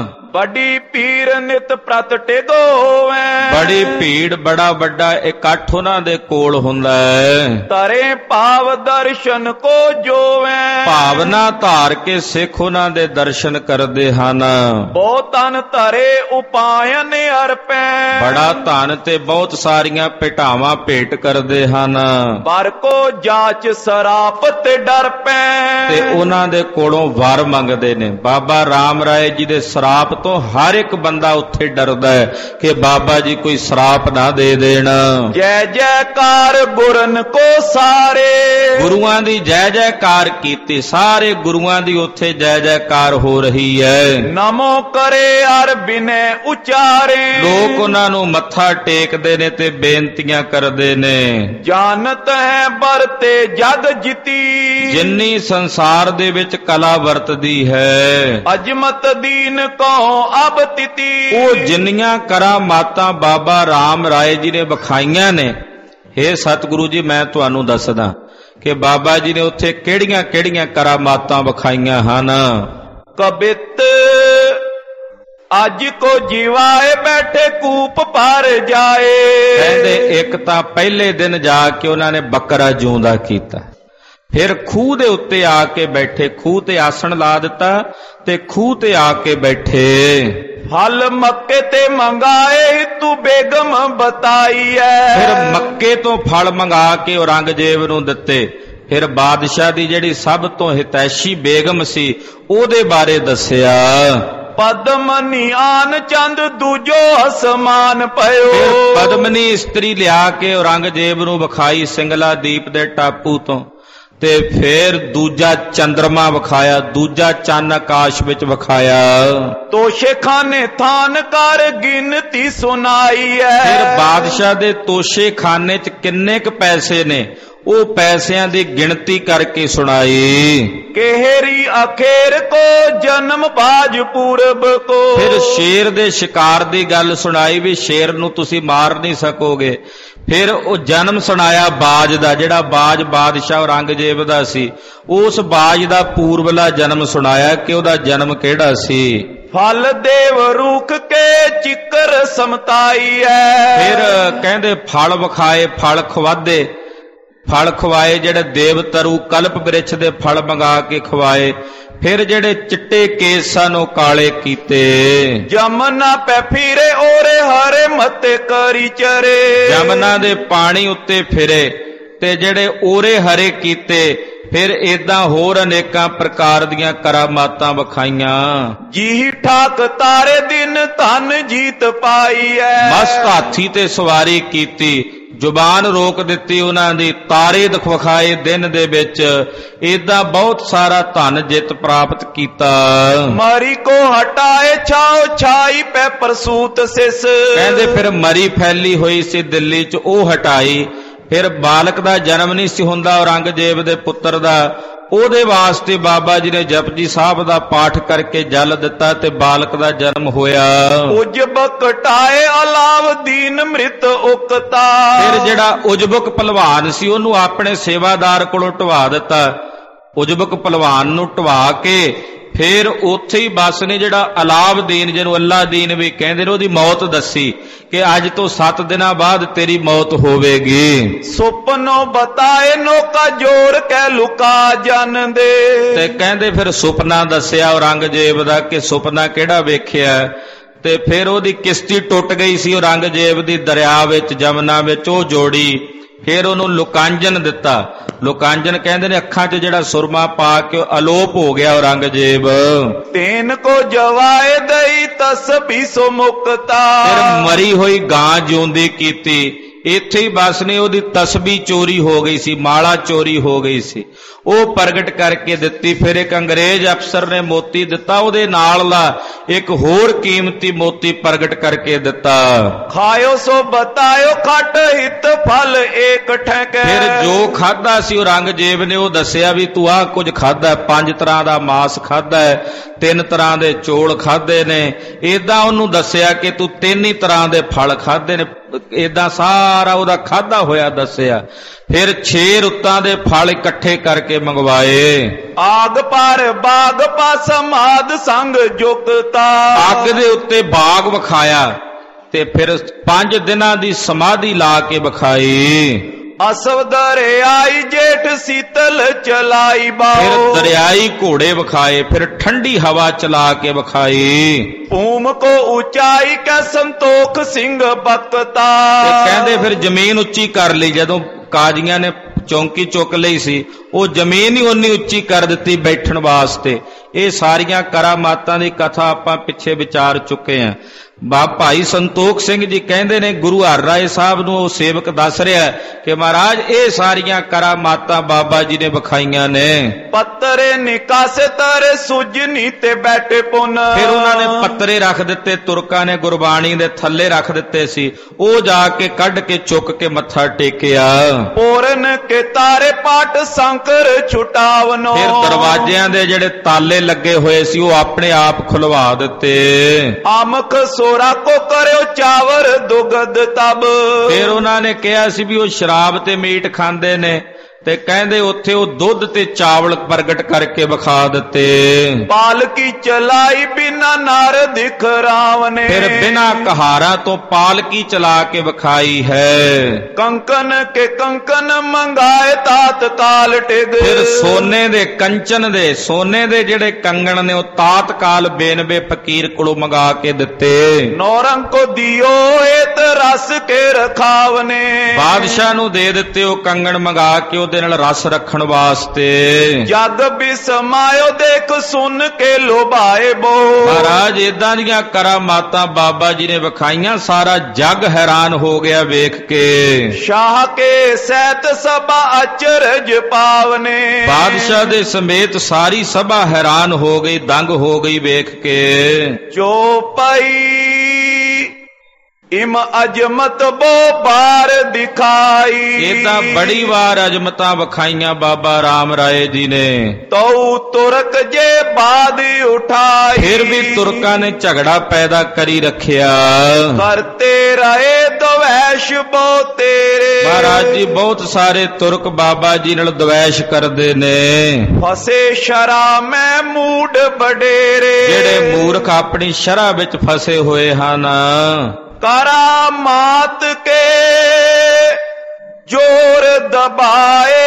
ਵੱਡੀ ਪੀਰ ਨਿਤ ਪ੍ਰਤ ਟਿਗੋ ਹੋਵੇ, ਬੜੀ ਭੀੜ, ਬੜਾ ਵੱਡਾ ਇਕੱਠ ਉਹਨਾਂ ਦੇ ਕੋਲ ਹੁੰਦਾ ਹੈ। ਤਰੇ ਭਾਵ ਦਰਸ਼ਨ ਕੋ ਜੋਵੇ, ਭਾਵਨਾ ਧਾਰ ਕੇ ਸਿੱਖ ਉਹਨਾਂ ਦੇ ਦਰਸ਼ਨ ਕਰਦੇ ਹਨ। ਬਹੁਤ ਤਨ ਧਰੇ ਉਪਾਇਨ ਅਰਪੈ, ਬੜਾ ਧਨ ਤੇ ਬਹੁਤ ਸਾਰੀਆਂ ਭੇਟਾਵਾਂ ਭੇਟ ਕਰਦੇ ਹਨ। ਵਰ ਕੋ ਜਾਚ ਸਰਾਪ ਤੇ ਡਰ ਪੈ, ਤੇ ਉਹਨਾਂ ਦੇ ਕੋਲੋਂ ਵਰ ਮੰਗਦੇ ਨੇ। ਬਾਬਾ ਰਾਮ ਰਾਏ ਜੀ ਦੇ ਸਰਾਪ ਤੋਂ ਹਰ ਇੱਕ ਬੰਦਾ ਉੱਥੇ ਡਰਦਾ ਹੈ ਕਿ ਬਾਬਾ ਜੀ ਕੋਈ ਸਰਾਪ ਨਾ ਦੇ ਦੇਣ। ਜੈ ਜੈਕਾਰ ਗੁਰਨ ਕੋ ਸਾਰੇ, ਗੁਰੂਆਂ ਦੀ ਜੈ ਜੈਕਾਰ ਕੀਤੀ, ਸਾਰੇ ਗੁਰੂਆਂ ਦੀ ਉੱਥੇ ਜੈ ਜੈਕਾਰ ਹੋ ਰਹੀ ਹੈ। ਨਮੋ ਕਰੇ ਅਰ ਬਿਨੈ ਉਚਾਰੇ, ਲੋਕ ਉਹਨਾਂ ਨੂੰ ਮੱਥਾ ਟੇਕਦੇ ਨੇ ਤੇ ਬੇਨਤੀਆਂ ਕਰਦੇ ਨੇ। ਜਾਣਤ ਹੈ ਵਰਤੇ ਜਗ ਜਿਤੀ, ਜਿੰਨੀ ਸੰਸਾਰ ਦੇ ਵਿੱਚ ਕਲਾ ਵਰਤਦੀ ਹੈ, ਅਜਮਤ ਦੀਨ ਕੋ ਅਬ ਤਿਤੀ, ਉਹ ਜਿੰਨੀਆਂ ਕਰਾਮਾਤਾਂ ਬਾਬਾ ਰਾਮ ਰਾਏ ਜੀ ਨੇ ਵਿਖਾਈਆਂ ਨੇ, ਹੇ ਸਤਿਗੁਰੂ ਜੀ ਮੈਂ ਤੁਹਾਨੂੰ ਦੱਸਦਾ ਕਿ ਬਾਬਾ ਜੀ ਨੇ ਉੱਥੇ ਕਿਹੜੀਆਂ ਕਿਹੜੀਆਂ ਕਰਾਮਾਤਾਂ ਵਿਖਾਈਆਂ ਹਨ। ਕਬਿਤ ਅੱਜ ਕੋ ਜੀਵਾਏ ਬੈਠੇ ਕੂਪ ਪਰ ਜਾਏ, ਕਹਿੰਦੇ ਇੱਕ ਤਾਂ ਪਹਿਲੇ ਦਿਨ ਜਾ ਕੇ ਉਹਨਾਂ ਨੇ ਬੱਕਰਾ ਜਿਉਂਦਾ ਕੀਤਾ, ਫਿਰ ਖੂਹ ਦੇ ਉੱਤੇ ਆ ਕੇ ਬੈਠੇ, ਖੂਹ ਤੇ ਆਸਣ ਲਾ ਦਿੱਤਾ ਤੇ ਖੂਹ ਤੇ ਆ ਕੇ ਬੈਠੇ। ਫਲ ਮੱਕੇ ਤੇ ਮੰਗਾਏ ਤੂੰ ਬੇਗਮ ਬਤਾਈ ਐ, ਫਿਰ ਮੱਕੇ ਤੋਂ ਫਲ ਮੰਗਾ ਕੇ ਔਰੰਗਜ਼ੇਬ ਨੂੰ ਦਿੱਤੇ। ਫਿਰ ਬਾਦਸ਼ਾਹ ਦੀ ਜਿਹੜੀ ਸਭ ਤੋਂ ਹਿਤੈਸ਼ੀ ਬੇਗਮ ਸੀ ਉਹਦੇ ਬਾਰੇ ਦੱਸਿਆ। ਪਦਮਨੀ ਆਨ ਚੰਦ ਦੂਜੋ ਅਸਮਾਨ ਪਇਓ, ਫਿਰ ਪਦਮਨੀ ਇਸਤਰੀ ਲਿਆ ਕੇ ਔਰੰਗਜ਼ੇਬ ਨੂੰ ਵਿਖਾਈ ਸਿੰਗਲਾ ਦੀਪ ਦੇ ਟਾਪੂ ਤੋਂ, ਤੇ ਫਿਰ ਦੂਜਾ ਚੰਦਰਮਾ ਵਿਖਾਇਆ, ਦੂਜਾ ਚੰਨ ਆਕਾਸ਼ ਵਿੱਚ ਵਿਖਾਇਆ। ਤੋਸ਼ੇ ਖਾਨੇ ਥਾਨ ਕਰ ਗਿਣਤੀ ਸੁਣਾਈ ਐ, ਫਿਰ ਬਾਦਸ਼ਾਹ ਦੇ ਤੋਸ਼ੇ ਖਾਨੇ 'ਚ ਕਿੰਨੇ ਕੁ ਪੈਸੇ ਨੇ ਉਹ ਪੈਸਿਆਂ ਦੀ ਗਿਣਤੀ ਕਰਕੇ ਸੁਣਾਈ। ਕੇਹਰੀ ਅਖੇਰ ਕੋ ਜਨਮ ਬਾਜ ਪੂਰਬ ਕੋ, ਫਿਰ ਸ਼ੇਰ ਦੇ ਸ਼ਿਕਾਰ ਦੀ ਗੱਲ ਸੁਣਾਈ ਵੀ ਸ਼ੇਰ ਨੂੰ ਤੁਸੀਂ ਮਾਰ ਨਹੀਂ ਸਕੋਗੇ। ਫਿਰ ਉਹ ਜਨਮ ਸੁਣਾਇਆ ਬਾਜ ਦਾ, ਜਿਹੜਾ ਬਾਜ ਬਾਦਸ਼ਾਹ ਔਰੰਗਜ਼ੇਬ ਦਾ ਸੀ, ਉਸ ਬਾਜ ਦਾ ਪੂਰਬਲਾ ਜਨਮ ਸੁਣਾਇਆ ਕਿ ਉਹਦਾ ਜਨਮ ਕਿਹੜਾ ਸੀ। ਫਲ ਦੇਵ ਰੁਖ ਕੇ ਚਿੱਕਰ ਸਮਤਾਈ ਐ, ਫਿਰ ਕਹਿੰਦੇ ਫਲ ਵਿਖਾਏ, ਫਲ ਖਵਾਦੇ, ਫਲ ਖਵਾਏ ਜਿਹੜੇ ਦੇਵਤਰੂ ਕਲਪ ਬ੍ਰਿਛ ਦੇ ਫਲ ਮੰਗਾ ਕੇ ਖਵਾਏ। ਫਿਰ ਜਿਹੜੇ ਚਿੱਟੇ ਕੇਸ ਸਨ ਉਹ ਕਾਲੇ ਕੀਤੇ। ਜਮਨਾ ਪੈ ਫਿਰੇ ਓਰੇ ਹਰੇ ਮਤੇ ਕਰੀ ਚਰੇ, ਜਮਨਾ ਦੇ ਪਾਣੀ ਉੱਤੇ ਫਿਰੇ ਤੇ ਜਿਹੜੇ ਓਰੇ ਹਰੇ ਕੀਤੇ। ਫਿਰ ਏਦਾਂ ਹੋਰ ਅਨੇਕਾਂ ਪ੍ਰਕਾਰ ਦੀਆਂ ਕਰਾਮਾਤਾਂ ਵਿਖਾਈਆਂ। ਜੀ ਠਾਕ ਤਾਰੇ ਦਿਨ ਧਨ ਜੀਤ ਪਾਈ ਐ, ਮਸਤ ਹਾਥੀ ਤੇ ਸਵਾਰੀ ਕੀਤੀ, ਜ਼ੁਬਾਨ ਰੋਕ ਦਿੱਤੀ ਉਹਨਾਂ ਦੀ, ਤਾਰੇ ਦਿਖਾਏ ਦਿਨ ਦੇ ਵਿੱਚ। ਏਦਾਂ ਬਹੁਤ ਸਾਰਾ ਧਨ ਜਿੱਤ ਪ੍ਰਾਪਤ ਕੀਤਾ। ਮਰੀ ਕੋ ਹਟਾਏ ਛਾਓ ਛਾਈ ਪੈ ਪ੍ਰਸੂਤ ਸਿਸ, ਕਹਿੰਦੇ ਫਿਰ ਮਰੀ ਫੈਲੀ ਹੋਈ ਸੀ ਦਿੱਲੀ 'ਚ, ਉਹ ਹਟਾਈ। ਫਿਰ ਬਾਲਕ ਦਾ ਜਨਮ ਨਹੀਂ ਸੀ ਹੁੰਦਾ ਔਰੰਗਜ਼ੇਬ ਦੇ ਪੁੱਤਰ ਦਾ, ਉਹਦੇ ਵਾਸਤੇ ਬਾਬਾ ਜੀ ਨੇ ਜਪਜੀ ਸਾਹਿਬ ਦਾ ਪਾਠ ਕਰਕੇ ਜਲ ਦਿੱਤਾ ਤੇ ਬਾਲਕ ਦਾ ਜਨਮ ਹੋਇਆ। ਉਜਬਕ ਟਾਏ ਅਲਾਵਦੀਨ ਮ੍ਰਿਤ ਉਕਤਾ, ਫਿਰ ਜਿਹੜਾ ਉਜਬਕ ਪਹਿਲਵਾਨ ਸੀ ਉਹਨੂੰ ਆਪਣੇ ਸੇਵਾਦਾਰ ਕੋਲੋਂ ਢਵਾ ਦਿੱਤਾ। ਉਜਬਕ ਪਹਿਲਵਾਨ ਨੂੰ ਢਵਾ ਕੇ ਫਿਰ ਉੱਥੇ ਹੀ ਬਸ ਨੇ ਜਿਹੜਾ ਅਲਾਵਦੀਨ, ਜਿਹਨੂੰ ਅੱਲਾਦੀਨ ਵੀ ਕਹਿੰਦੇ ਨੇ, ਉਹਦੀ ਮੌਤ ਦੱਸੀ ਕਿ ਅੱਜ ਤੋਂ ਸੱਤ ਦਿਨਾਂ ਬਾਅਦ ਤੇਰੀ ਮੌਤ ਹੋਵੇਗੀ। ਸੁਪਨੋ ਬਤਾਏ ਨੋਕਾ ਜੋੜ ਕੇ ਲੁਕਾ ਜਨ ਦੇ, ਤੇ ਕਹਿੰਦੇ ਫਿਰ ਸੁਪਨਾ ਦੱਸਿਆ ਔਰੰਗਜ਼ੇਬ ਦਾ ਕਿ ਸੁਪਨਾ ਕਿਹੜਾ ਵੇਖਿਆ। ਤੇ ਫਿਰ ਉਹਦੀ ਕਿਸ਼ਤੀ ਟੁੱਟ ਗਈ ਸੀ ਔਰੰਗਜ਼ੇਬ ਦੀ, ਦਰਿਆ ਵਿੱਚ ਜਮਨਾ ਵਿੱਚ, ਉਹ ਜੋੜੀ। ਫਿਰ ਉਹਨੂੰ ਲੁਕਾਂਜਨ ਦਿੱਤਾ। ਲੁਕਾਂਜਨ ਕਹਿੰਦੇ ਨੇ ਅੱਖਾਂ 'ਚ ਜਿਹੜਾ ਸੁਰਮਾ ਪਾ ਕੇ ਅਲੋਪ ਹੋ ਗਿਆ ਔਰੰਗਜ਼ੇਬ। ਤੈਨ ਕੋ ਜਵਾਏ ਦਈ ਤਸਬੀ ਸੋ ਮੁਕਤਾ। ਫਿਰ ਮਰੀ ਹੋਈ ਗਾਂ ਜਿਉਂਦੀ ਕੀਤੀ। ਇੱਥੇ ਹੀ ਬਸ ਨੇ ਉਹਦੀ ਤਸਬੀ ਚੋਰੀ ਹੋ ਗਈ ਸੀ, ਮਾਲਾ ਚੋਰੀ ਹੋ ਗਈ ਸੀ, ਉਹ ਪ੍ਰਗਟ ਕਰਕੇ ਦਿੱਤੀ। ਫਿਰ ਇੱਕ ਅੰਗਰੇਜ਼ ਅਫਸਰ ਨੇ ਮੋਤੀ ਦਿੱਤਾ, ਉਹਦੇ ਨਾਲ ਦਾ ਇੱਕ ਹੋਰ ਕੀਮਤੀ ਮੋਤੀ ਪ੍ਰਗਟ ਕਰਕੇ ਦਿੱਤਾ। ਖਾਇਓ ਸੋ ਬਤਾਇਓ ਖਟ ਹਿਤ ਫਲ ਏਕ ਠੈਕੈ। ਫਿਰ ਜੋ ਖਾਦਾ ਸੀ ਔਰੰਗਜ਼ੇਬ ਨੇ ਉਹ ਦੱਸਿਆ ਵੀ ਤੂੰ ਆਹ ਕੁਝ ਖਾਦਾ, ਪੰਜ ਤਰ੍ਹਾਂ ਦਾ ਮਾਸ ਖਾਦਾ ਹੈ, ਤਿੰਨ ਤਰ੍ਹਾਂ ਦੇ ਚੌਲ ਖਾਦੇ ਨੇ। ਏਦਾਂ ਉਹਨੂੰ ਦੱਸਿਆ ਕਿ ਤੂੰ ਤਿੰਨ ਹੀ ਤਰ੍ਹਾਂ ਦੇ ਫਲ ਖਾਦੇ ਨੇ, ਏਦਾਂ ਸਾਰਾ ਉਹਦਾ ਖਾਦਾ ਹੋਇਆ ਦੱਸਿਆ। ਫਿਰ ਛੇ ਰੁੱਤਾਂ ਦੇ ਫਲ ਇਕੱਠੇ ਕਰਕੇ ਮੰਗਵਾਏ। ਆਗ ਪਰ ਬਾਗ ਪਾ ਸਮਾਦ ਸੰਗ ਜੁਗਤਾ। ਅੱਗ ਦੇ ਉੱਤੇ ਬਾਗ ਵਿਖਾਇਆ ਤੇ ਫਿਰ ਪੰਜ ਦਿਨਾਂ ਦੀ ਸਮਾਧੀ ਲਾ ਕੇ ਵਿਖਾਈ। ਅਸਵ ਦਰਿਆਈ ਜੇਠ ਸੀਤਲ ਚਲਾਈ ਬਾਓ। ਫਿਰ ਦਰਿਆਈ ਘੋੜੇ ਵਿਖਾਏ, ਫਿਰ ਠੰਡੀ ਹਵਾ ਚਲਾ ਕੇ ਵਿਖਾਈ। ਭੂਮ ਕੋ ਉਚਾਈ ਕੈ ਸੰਤੋਖ ਸਿੰਘ ਬਖਤਾ। ਕਹਿੰਦੇ ਫਿਰ ਜ਼ਮੀਨ ਉੱਚੀ ਕਰ ਲਈ। ਜਦੋਂ ਕਾਜ਼ੀਆਂ ਨੇ ਚੌਂਕੀ ਚੁੱਕ ਲਈ ਸੀ, ਉਹ ਜ਼ਮੀਨ ਹੀ ਉਨੀ ਉੱਚੀ ਕਰ ਦਿੱਤੀ ਬੈਠਣ ਵਾਸਤੇ। ਇਹ ਸਾਰੀਆਂ ਕਰਾਮਾਤਾਂ ਦੀ ਕਥਾ ਆਪਾਂ ਪਿੱਛੇ ਵਿਚਾਰ ਚੁੱਕੇ ਹਾਂ। ਬਾ ਭਾਈ ਸੰਤੋਖ ਸਿੰਘ ਜੀ ਕਹਿੰਦੇ ਨੇ ਗੁਰੂ ਹਰ ਰਾਏ ਸਾਹਿਬ ਨੂੰ ਉਹ ਸੇਵਕ ਦੱਸ ਰਿਹਾ ਕਿ ਮਹਾਰਾਜ ਇਹ ਸਾਰੀਆਂ ਕਰਾਮਾਤਾਂ ਬਾਬਾ ਜੀ ਨੇ ਵਿਖਾਈਆਂ ਨੇ। ਪੱਤਰੇ ਨਿਕਾਸੇ ਤਰੇ ਸੁਜਨੀ ਤੇ ਬੈਠੇ ਪੁੰਨ। ਫਿਰ ਉਹਨਾਂ ਨੇ ਪੱਤਰੇ ਰੱਖ ਦਿੱਤੇ, ਤੁਰਕਾਂ ਨੇ ਗੁਰਬਾਣੀ ਦੇ ਥੱਲੇ ਰੱਖ ਦਿੱਤੇ ਸੀ, ਉਹ ਜਾ ਕੇ ਕੱਢ ਕੇ ਚੁੱਕ ਕੇ ਮੱਥਾ ਟੇਕਿਆ। ਪੂਰਨ ਕੇ ਤਾਰੇ ਪਾਟ ਸੰਕਰ ਛੁਟਾਵਨੋ। ਫਿਰ ਦਰਵਾਜ਼ਿਆਂ ਦੇ ਜਿਹੜੇ ਤਾਲੇ ਲੱਗੇ ਹੋਏ ਸੀ ਉਹ ਆਪਣੇ ਆਪ ਖੁਲਵਾ ਦਿੱਤੇ। ਆਮਖ ਸੋਰਾ ਕੋ ਕਰਿਓ ਚਾਵਰ ਦੁਗਧ ਤਬ। ਫਿਰ ਉਹਨਾਂ ਨੇ ਕਿਹਾ ਸੀ ਵੀ ਉਹ ਸ਼ਰਾਬ ਤੇ ਮੀਟ ਖਾਂਦੇ ਨੇ, ਤੇ ਕਹਿੰਦੇ ਉੱਥੇ ਉਹ ਦੁੱਧ ਤੇ ਚਾਵਲ ਪ੍ਰਗਟ ਕਰਕੇ ਵਿਖਾ ਦਿੱਤੇ। ਪਾਲਕੀ ਚਲਾਈ ਬਿਨਾ ਨਾਰ ਦਿਖ ਰਾਵਨੇ। ਫਿਰ ਬਿਨਾ ਕਹਾਰਾਂ ਤੋਂ ਪਾਲਕੀ ਚਲਾ ਕੇ ਵਿਖਾਈ ਹੈ। ਕੰਕਨ ਕੇ ਕੰਕਨ ਮੰਗਾਏ ਤਾਤ ਕਾਲ ਟਿਗ। ਫਿਰ ਸੋਨੇ ਦੇ ਕੰਚਨ ਦੇ, ਸੋਨੇ ਦੇ ਜਿਹੜੇ ਕੰਗਣ ਨੇ ਉਹ ਤਾਤ ਕਾਲ ਬੇਨਵੇ ਫਕੀਰ ਕੋਲੋਂ ਮੰਗਾ ਕੇ ਦਿੱਤੇ। ਨੌਰੰਗ ਕੋ ਦਿਓ ਏਤ ਰਸ ਕੇ ਰਖਾਵਨੇ। ਬਾਦਸ਼ਾਹ ਨੂੰ ਦੇ ਦਿੱਤੇ ਉਹ ਕੰਗਣ ਮੰਗਾ ਕੇ ਉਹਦੇ ਨਾਲ ਰਸ ਰੱਖਣ ਵਾਸਤੇ। ਜਗ ਬਿਸਮਾਇਓ ਦੇਖ ਸੁਣ ਕੇ ਲੋਭਾਏ ਬੋ। ਮਹਾਰਾਜ ਏਦਾਂ ਦੀਆਂ ਕਰਾਮਾਤਾਂ ਬਾਬਾ ਜੀ ਨੇ ਵਿਖਾਈਆਂ, ਸਾਰਾ ਜਗ ਹੈਰਾਨ ਹੋ ਗਿਆ ਵੇਖ ਕੇ। ਸ਼ਾਹ ਕੇ ਸਹਿਤ ਸਭਾ ਅਚਰਜ ਪਾਵਨੇ। ਬਾਦਸ਼ਾਹ ਦੇ ਸਮੇਤ ਸਾਰੀ ਸਭਾ ਹੈਰਾਨ ਹੋ ਗਈ, ਦੰਗ ਹੋ ਗਈ ਵੇਖ ਕੇ। ਜੋ ਪਈ ਇਮ ਅਜਮਤ ਬੋ ਬਾਰ ਦਿਖਾਈ। ਇਹ ਤਾਂ ਬੜੀ ਵਾਰ ਅਜਮਤਾਂ ਵਿਖਾਈਆਂ ਬਾਬਾ ਰਾਮ ਰਾਏ ਜੀ ਨੇ। ਤਉ ਤੁਰਕ ਜੇ ਬਾਦ ਉਠਾਈ। ਫਿਰ ਵੀ ਤੁਰਕਾਂ ਨੇ ਝਗੜਾ ਪੈਦਾ ਕਰੀ ਰੱਖਿਆ। ਕਰਤੇ ਰਹੇ ਦਵੈਸ਼ ਬੋ ਤੇਰੇ। ਮਹਾਰਾਜ ਜੀ ਬਹੁਤ ਸਾਰੇ ਤੁਰਕ ਬਾਬਾ ਜੀ ਨਾਲ ਦਵੈਸ਼ ਕਰਦੇ ਨੇ। ਫਸੇ ਸ਼ਰਾ ਮੈਂ ਮੂਡ ਬਡੇਰੇ। ਜਿਹੜੇ ਮੂਰਖ ਆਪਣੀ ਸ਼ਰਾ ਵਿੱਚ ਫਸੇ ਹੋਏ ਹਨ। ਕਰਾਮਾਤ ਕੇ ਜੋਰ ਦਬਾਏ।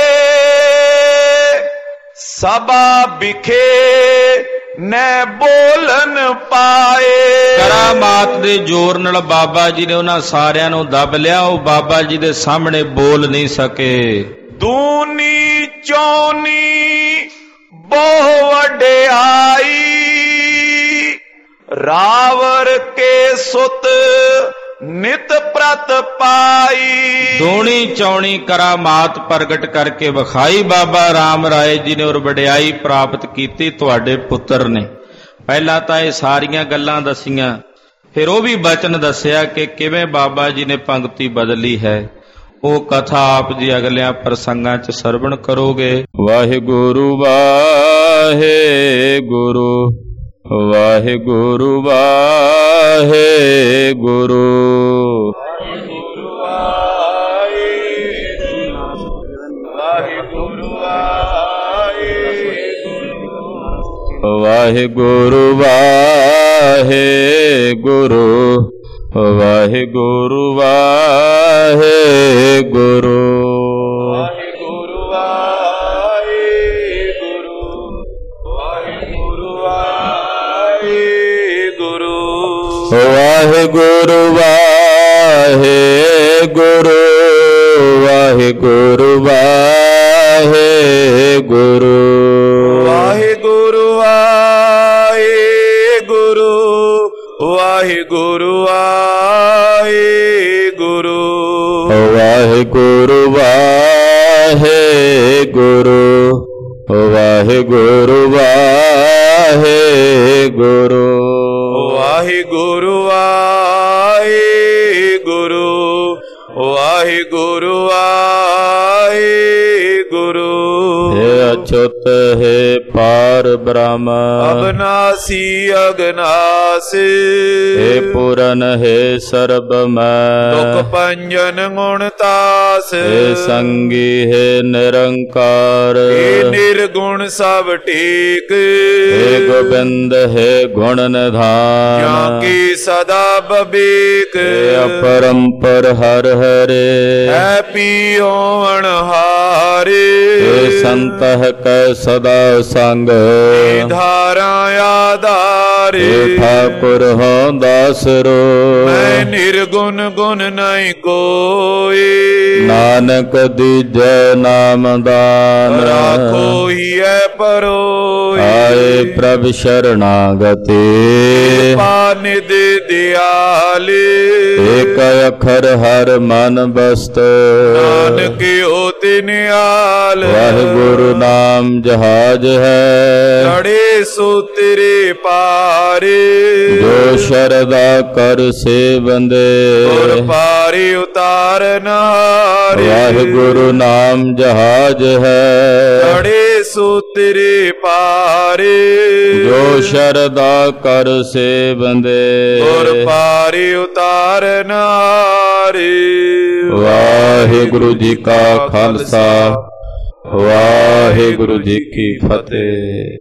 ਸਭਾ ਬਿਖੇ ਨੈ ਬੋਲਨ ਪਾਏ। ਕਰਾਮਾਤ ਦੇ ਜ਼ੋਰ ਨਾਲ ਬਾਬਾ ਜੀ ਨੇ ਉਹਨਾਂ ਸਾਰਿਆਂ ਨੂੰ ਦੱਬ ਲਿਆ, ਉਹ ਬਾਬਾ ਜੀ ਦੇ ਸਾਹਮਣੇ ਬੋਲ ਨਹੀਂ ਸਕੇ। ਦੂਨੀ ਚੌਨੀ ਬਹੁ ਵਡਿਆਈ। ਰਾਵਰ ਕੇ ਸੁਤ ਨਿਤ ਪ੍ਰਤ ਪਾਈ। ਦੂਣੀ ਚੌਣੀ ਕਰਾਮਾਤ ਪ੍ਰਗਟ ਕਰਕੇ ਵਿਖਾਈ ਬਾਬਾ ਰਾਮ ਰਾਏ ਜੀ ਨੇ, ਔਰ ਵਡਿਆਈ ਪ੍ਰਾਪਤ ਕੀਤੀ ਤੁਹਾਡੇ ਪੁੱਤਰ ਨੇ। ਪਹਿਲਾਂ ਤਾਂ ਇਹ ਸਾਰੀਆਂ ਗੱਲਾਂ ਦਸੀਆਂ, ਫਿਰ ਉਹ ਵੀ ਬਚਨ ਦੱਸਿਆ ਕਿ ਕਿਵੇਂ ਬਾਬਾ ਜੀ ਨੇ ਪੰਕਤੀ ਬਦਲੀ ਹੈ। ਉਹ ਕਥਾ ਆਪ ਜੀ ਅਗਲਿਆਂ ਪ੍ਰਸੰਗਾਂ 'ਚ ਸਰਵਣ ਕਰੋਗੇ। ਵਾਹਿਗੁਰੂ ਵਾਹਿਗੁਰੂ ਵਾਹਿਗੁਰੂ ਵਾਹਿਗੁਰੂ ਵਾਹਿਗੁਰੂ ਵਾਹਿਗੁਰੂ ਵਾਹਿਗੁਰੂ ਵਾਹਿਗੁਰੂ ਵਾਹਿਗੁਰੂ ਵਾਹਿਗੁਰੂ ਵਾਹਿਗੁਰੂ ਵਾਹਿਗੁਰੂ ਵਾਹਿਗੁਰੂ ਵਾਹਿਗੁਰੂ ਵਾਹਿਗੁਰੂ ਵਾਹਿਗੁਰੂ ਵਾਹਿਗੁਰੂ ਵਾਹਿਗੁਰੂ ਵਾਹਿਗੁਰੂ ਵਾਹਿਗੁਰੂ ਵਾਹਿਗੁਰੂ ਵਾਹਿਗੁਰੂ ਵਾਹਿਗੁਰੂ ਵਾਹਿਗੁਰੂ ਵਾਹਿਗੁਰੂ ਵਾਹਿਗੁਰੂ ਹੈ ਅਛੁਤ ਹੈ ਪਾਰ ਬ੍ਰਹਮ ਅਬਨਾਸੀ ਅਗਨਾਸ ਹੈ ਪੂਰਨ ਹੈ ਸਰਬ ਮੈਂ ਦੁਖ ਭੰਜਨ ਗੁਣ ਤਾਸ ਹੈ ਸੰਗੀ ਹੈ ਨਿਰੰਕਾਰ ਏ ਨਿਰਗੁਣ ਸਭ ਟੇਕ ਹੈ ਗੋਬਿੰਦ ਹੈ ਗੁਣ ਨਿਧਾਨ ਜਾਂ ਕੀ ਸਦਾ ਬਬੇਕ ਹੈ ਅਪਰੰਪਰ ਹਰ ਹਰੇ ਹੈ ਪੀਓ ਅਣਹਾਰੇ ਹੈ ਸੰਤ ਹੈ ਕੈ ਸਦਾ ਸੰਗ ਧਾਰਾ ਆਧਾਰੇ ਹੈ ਠਾਕੁਰ ਹੋ ਦਾਸਰੋ ਮੈਂ ਨਿਰਗੁਣ ਗੁਣ ਨਹੀਂ ਕੋਈ ਨਾਨਕ ਦੀਜੈ ਨਾਮ ਦਾਨ ਰਾਖੋ ਹੀ ਹੈ ਪਰੋਈ ਆਏ ਪ੍ਰਭ ਸ਼ਰਣਾਗਤੀ ਪਾਨਿਦ ਦਿਆਲੇ ਏਕ ਅਖਰ ਹਰ ਮਨ ਬਸਤ ਨਾਨਕ ਹੋਤੇ ਨਿਆਲ ਵਾਹਿਗੁਰੂ ਨਾਮ ਜਹਾਜ ਹੈ ਲੜੇ ਸੋ ਤੇਰੇ ਪਾਰੇ ਜੋ ਸ਼ਰਦਾ ਕਰ ਸੇਵੰਦੇ ਗੁਰ ਪਾਰੇ ਉਤਾਰਨ ਹਾਰੇ ਵਾਹਿਗੁਰੂ ਨਾਮ ਜਹਾਜ ਹੈ ਲੜੇ ਸੋ ਤੇਰੇ ਪਾਰੇ ਜੋ ਸ਼ਰਦਾ ਕਰ ਸੇਵੰਦੇ ਗੁਰ ਪਾਰੇ ਉਤਾਰਨ ਹਾਰੇ ਵਾਹਿਗੁਰੂ ਜੀ ਕਾ ਖਾਲਸਾ ਵਾਹਿਗੁਰੂ ਜੀ ਕੀ ਫਤਿਹ।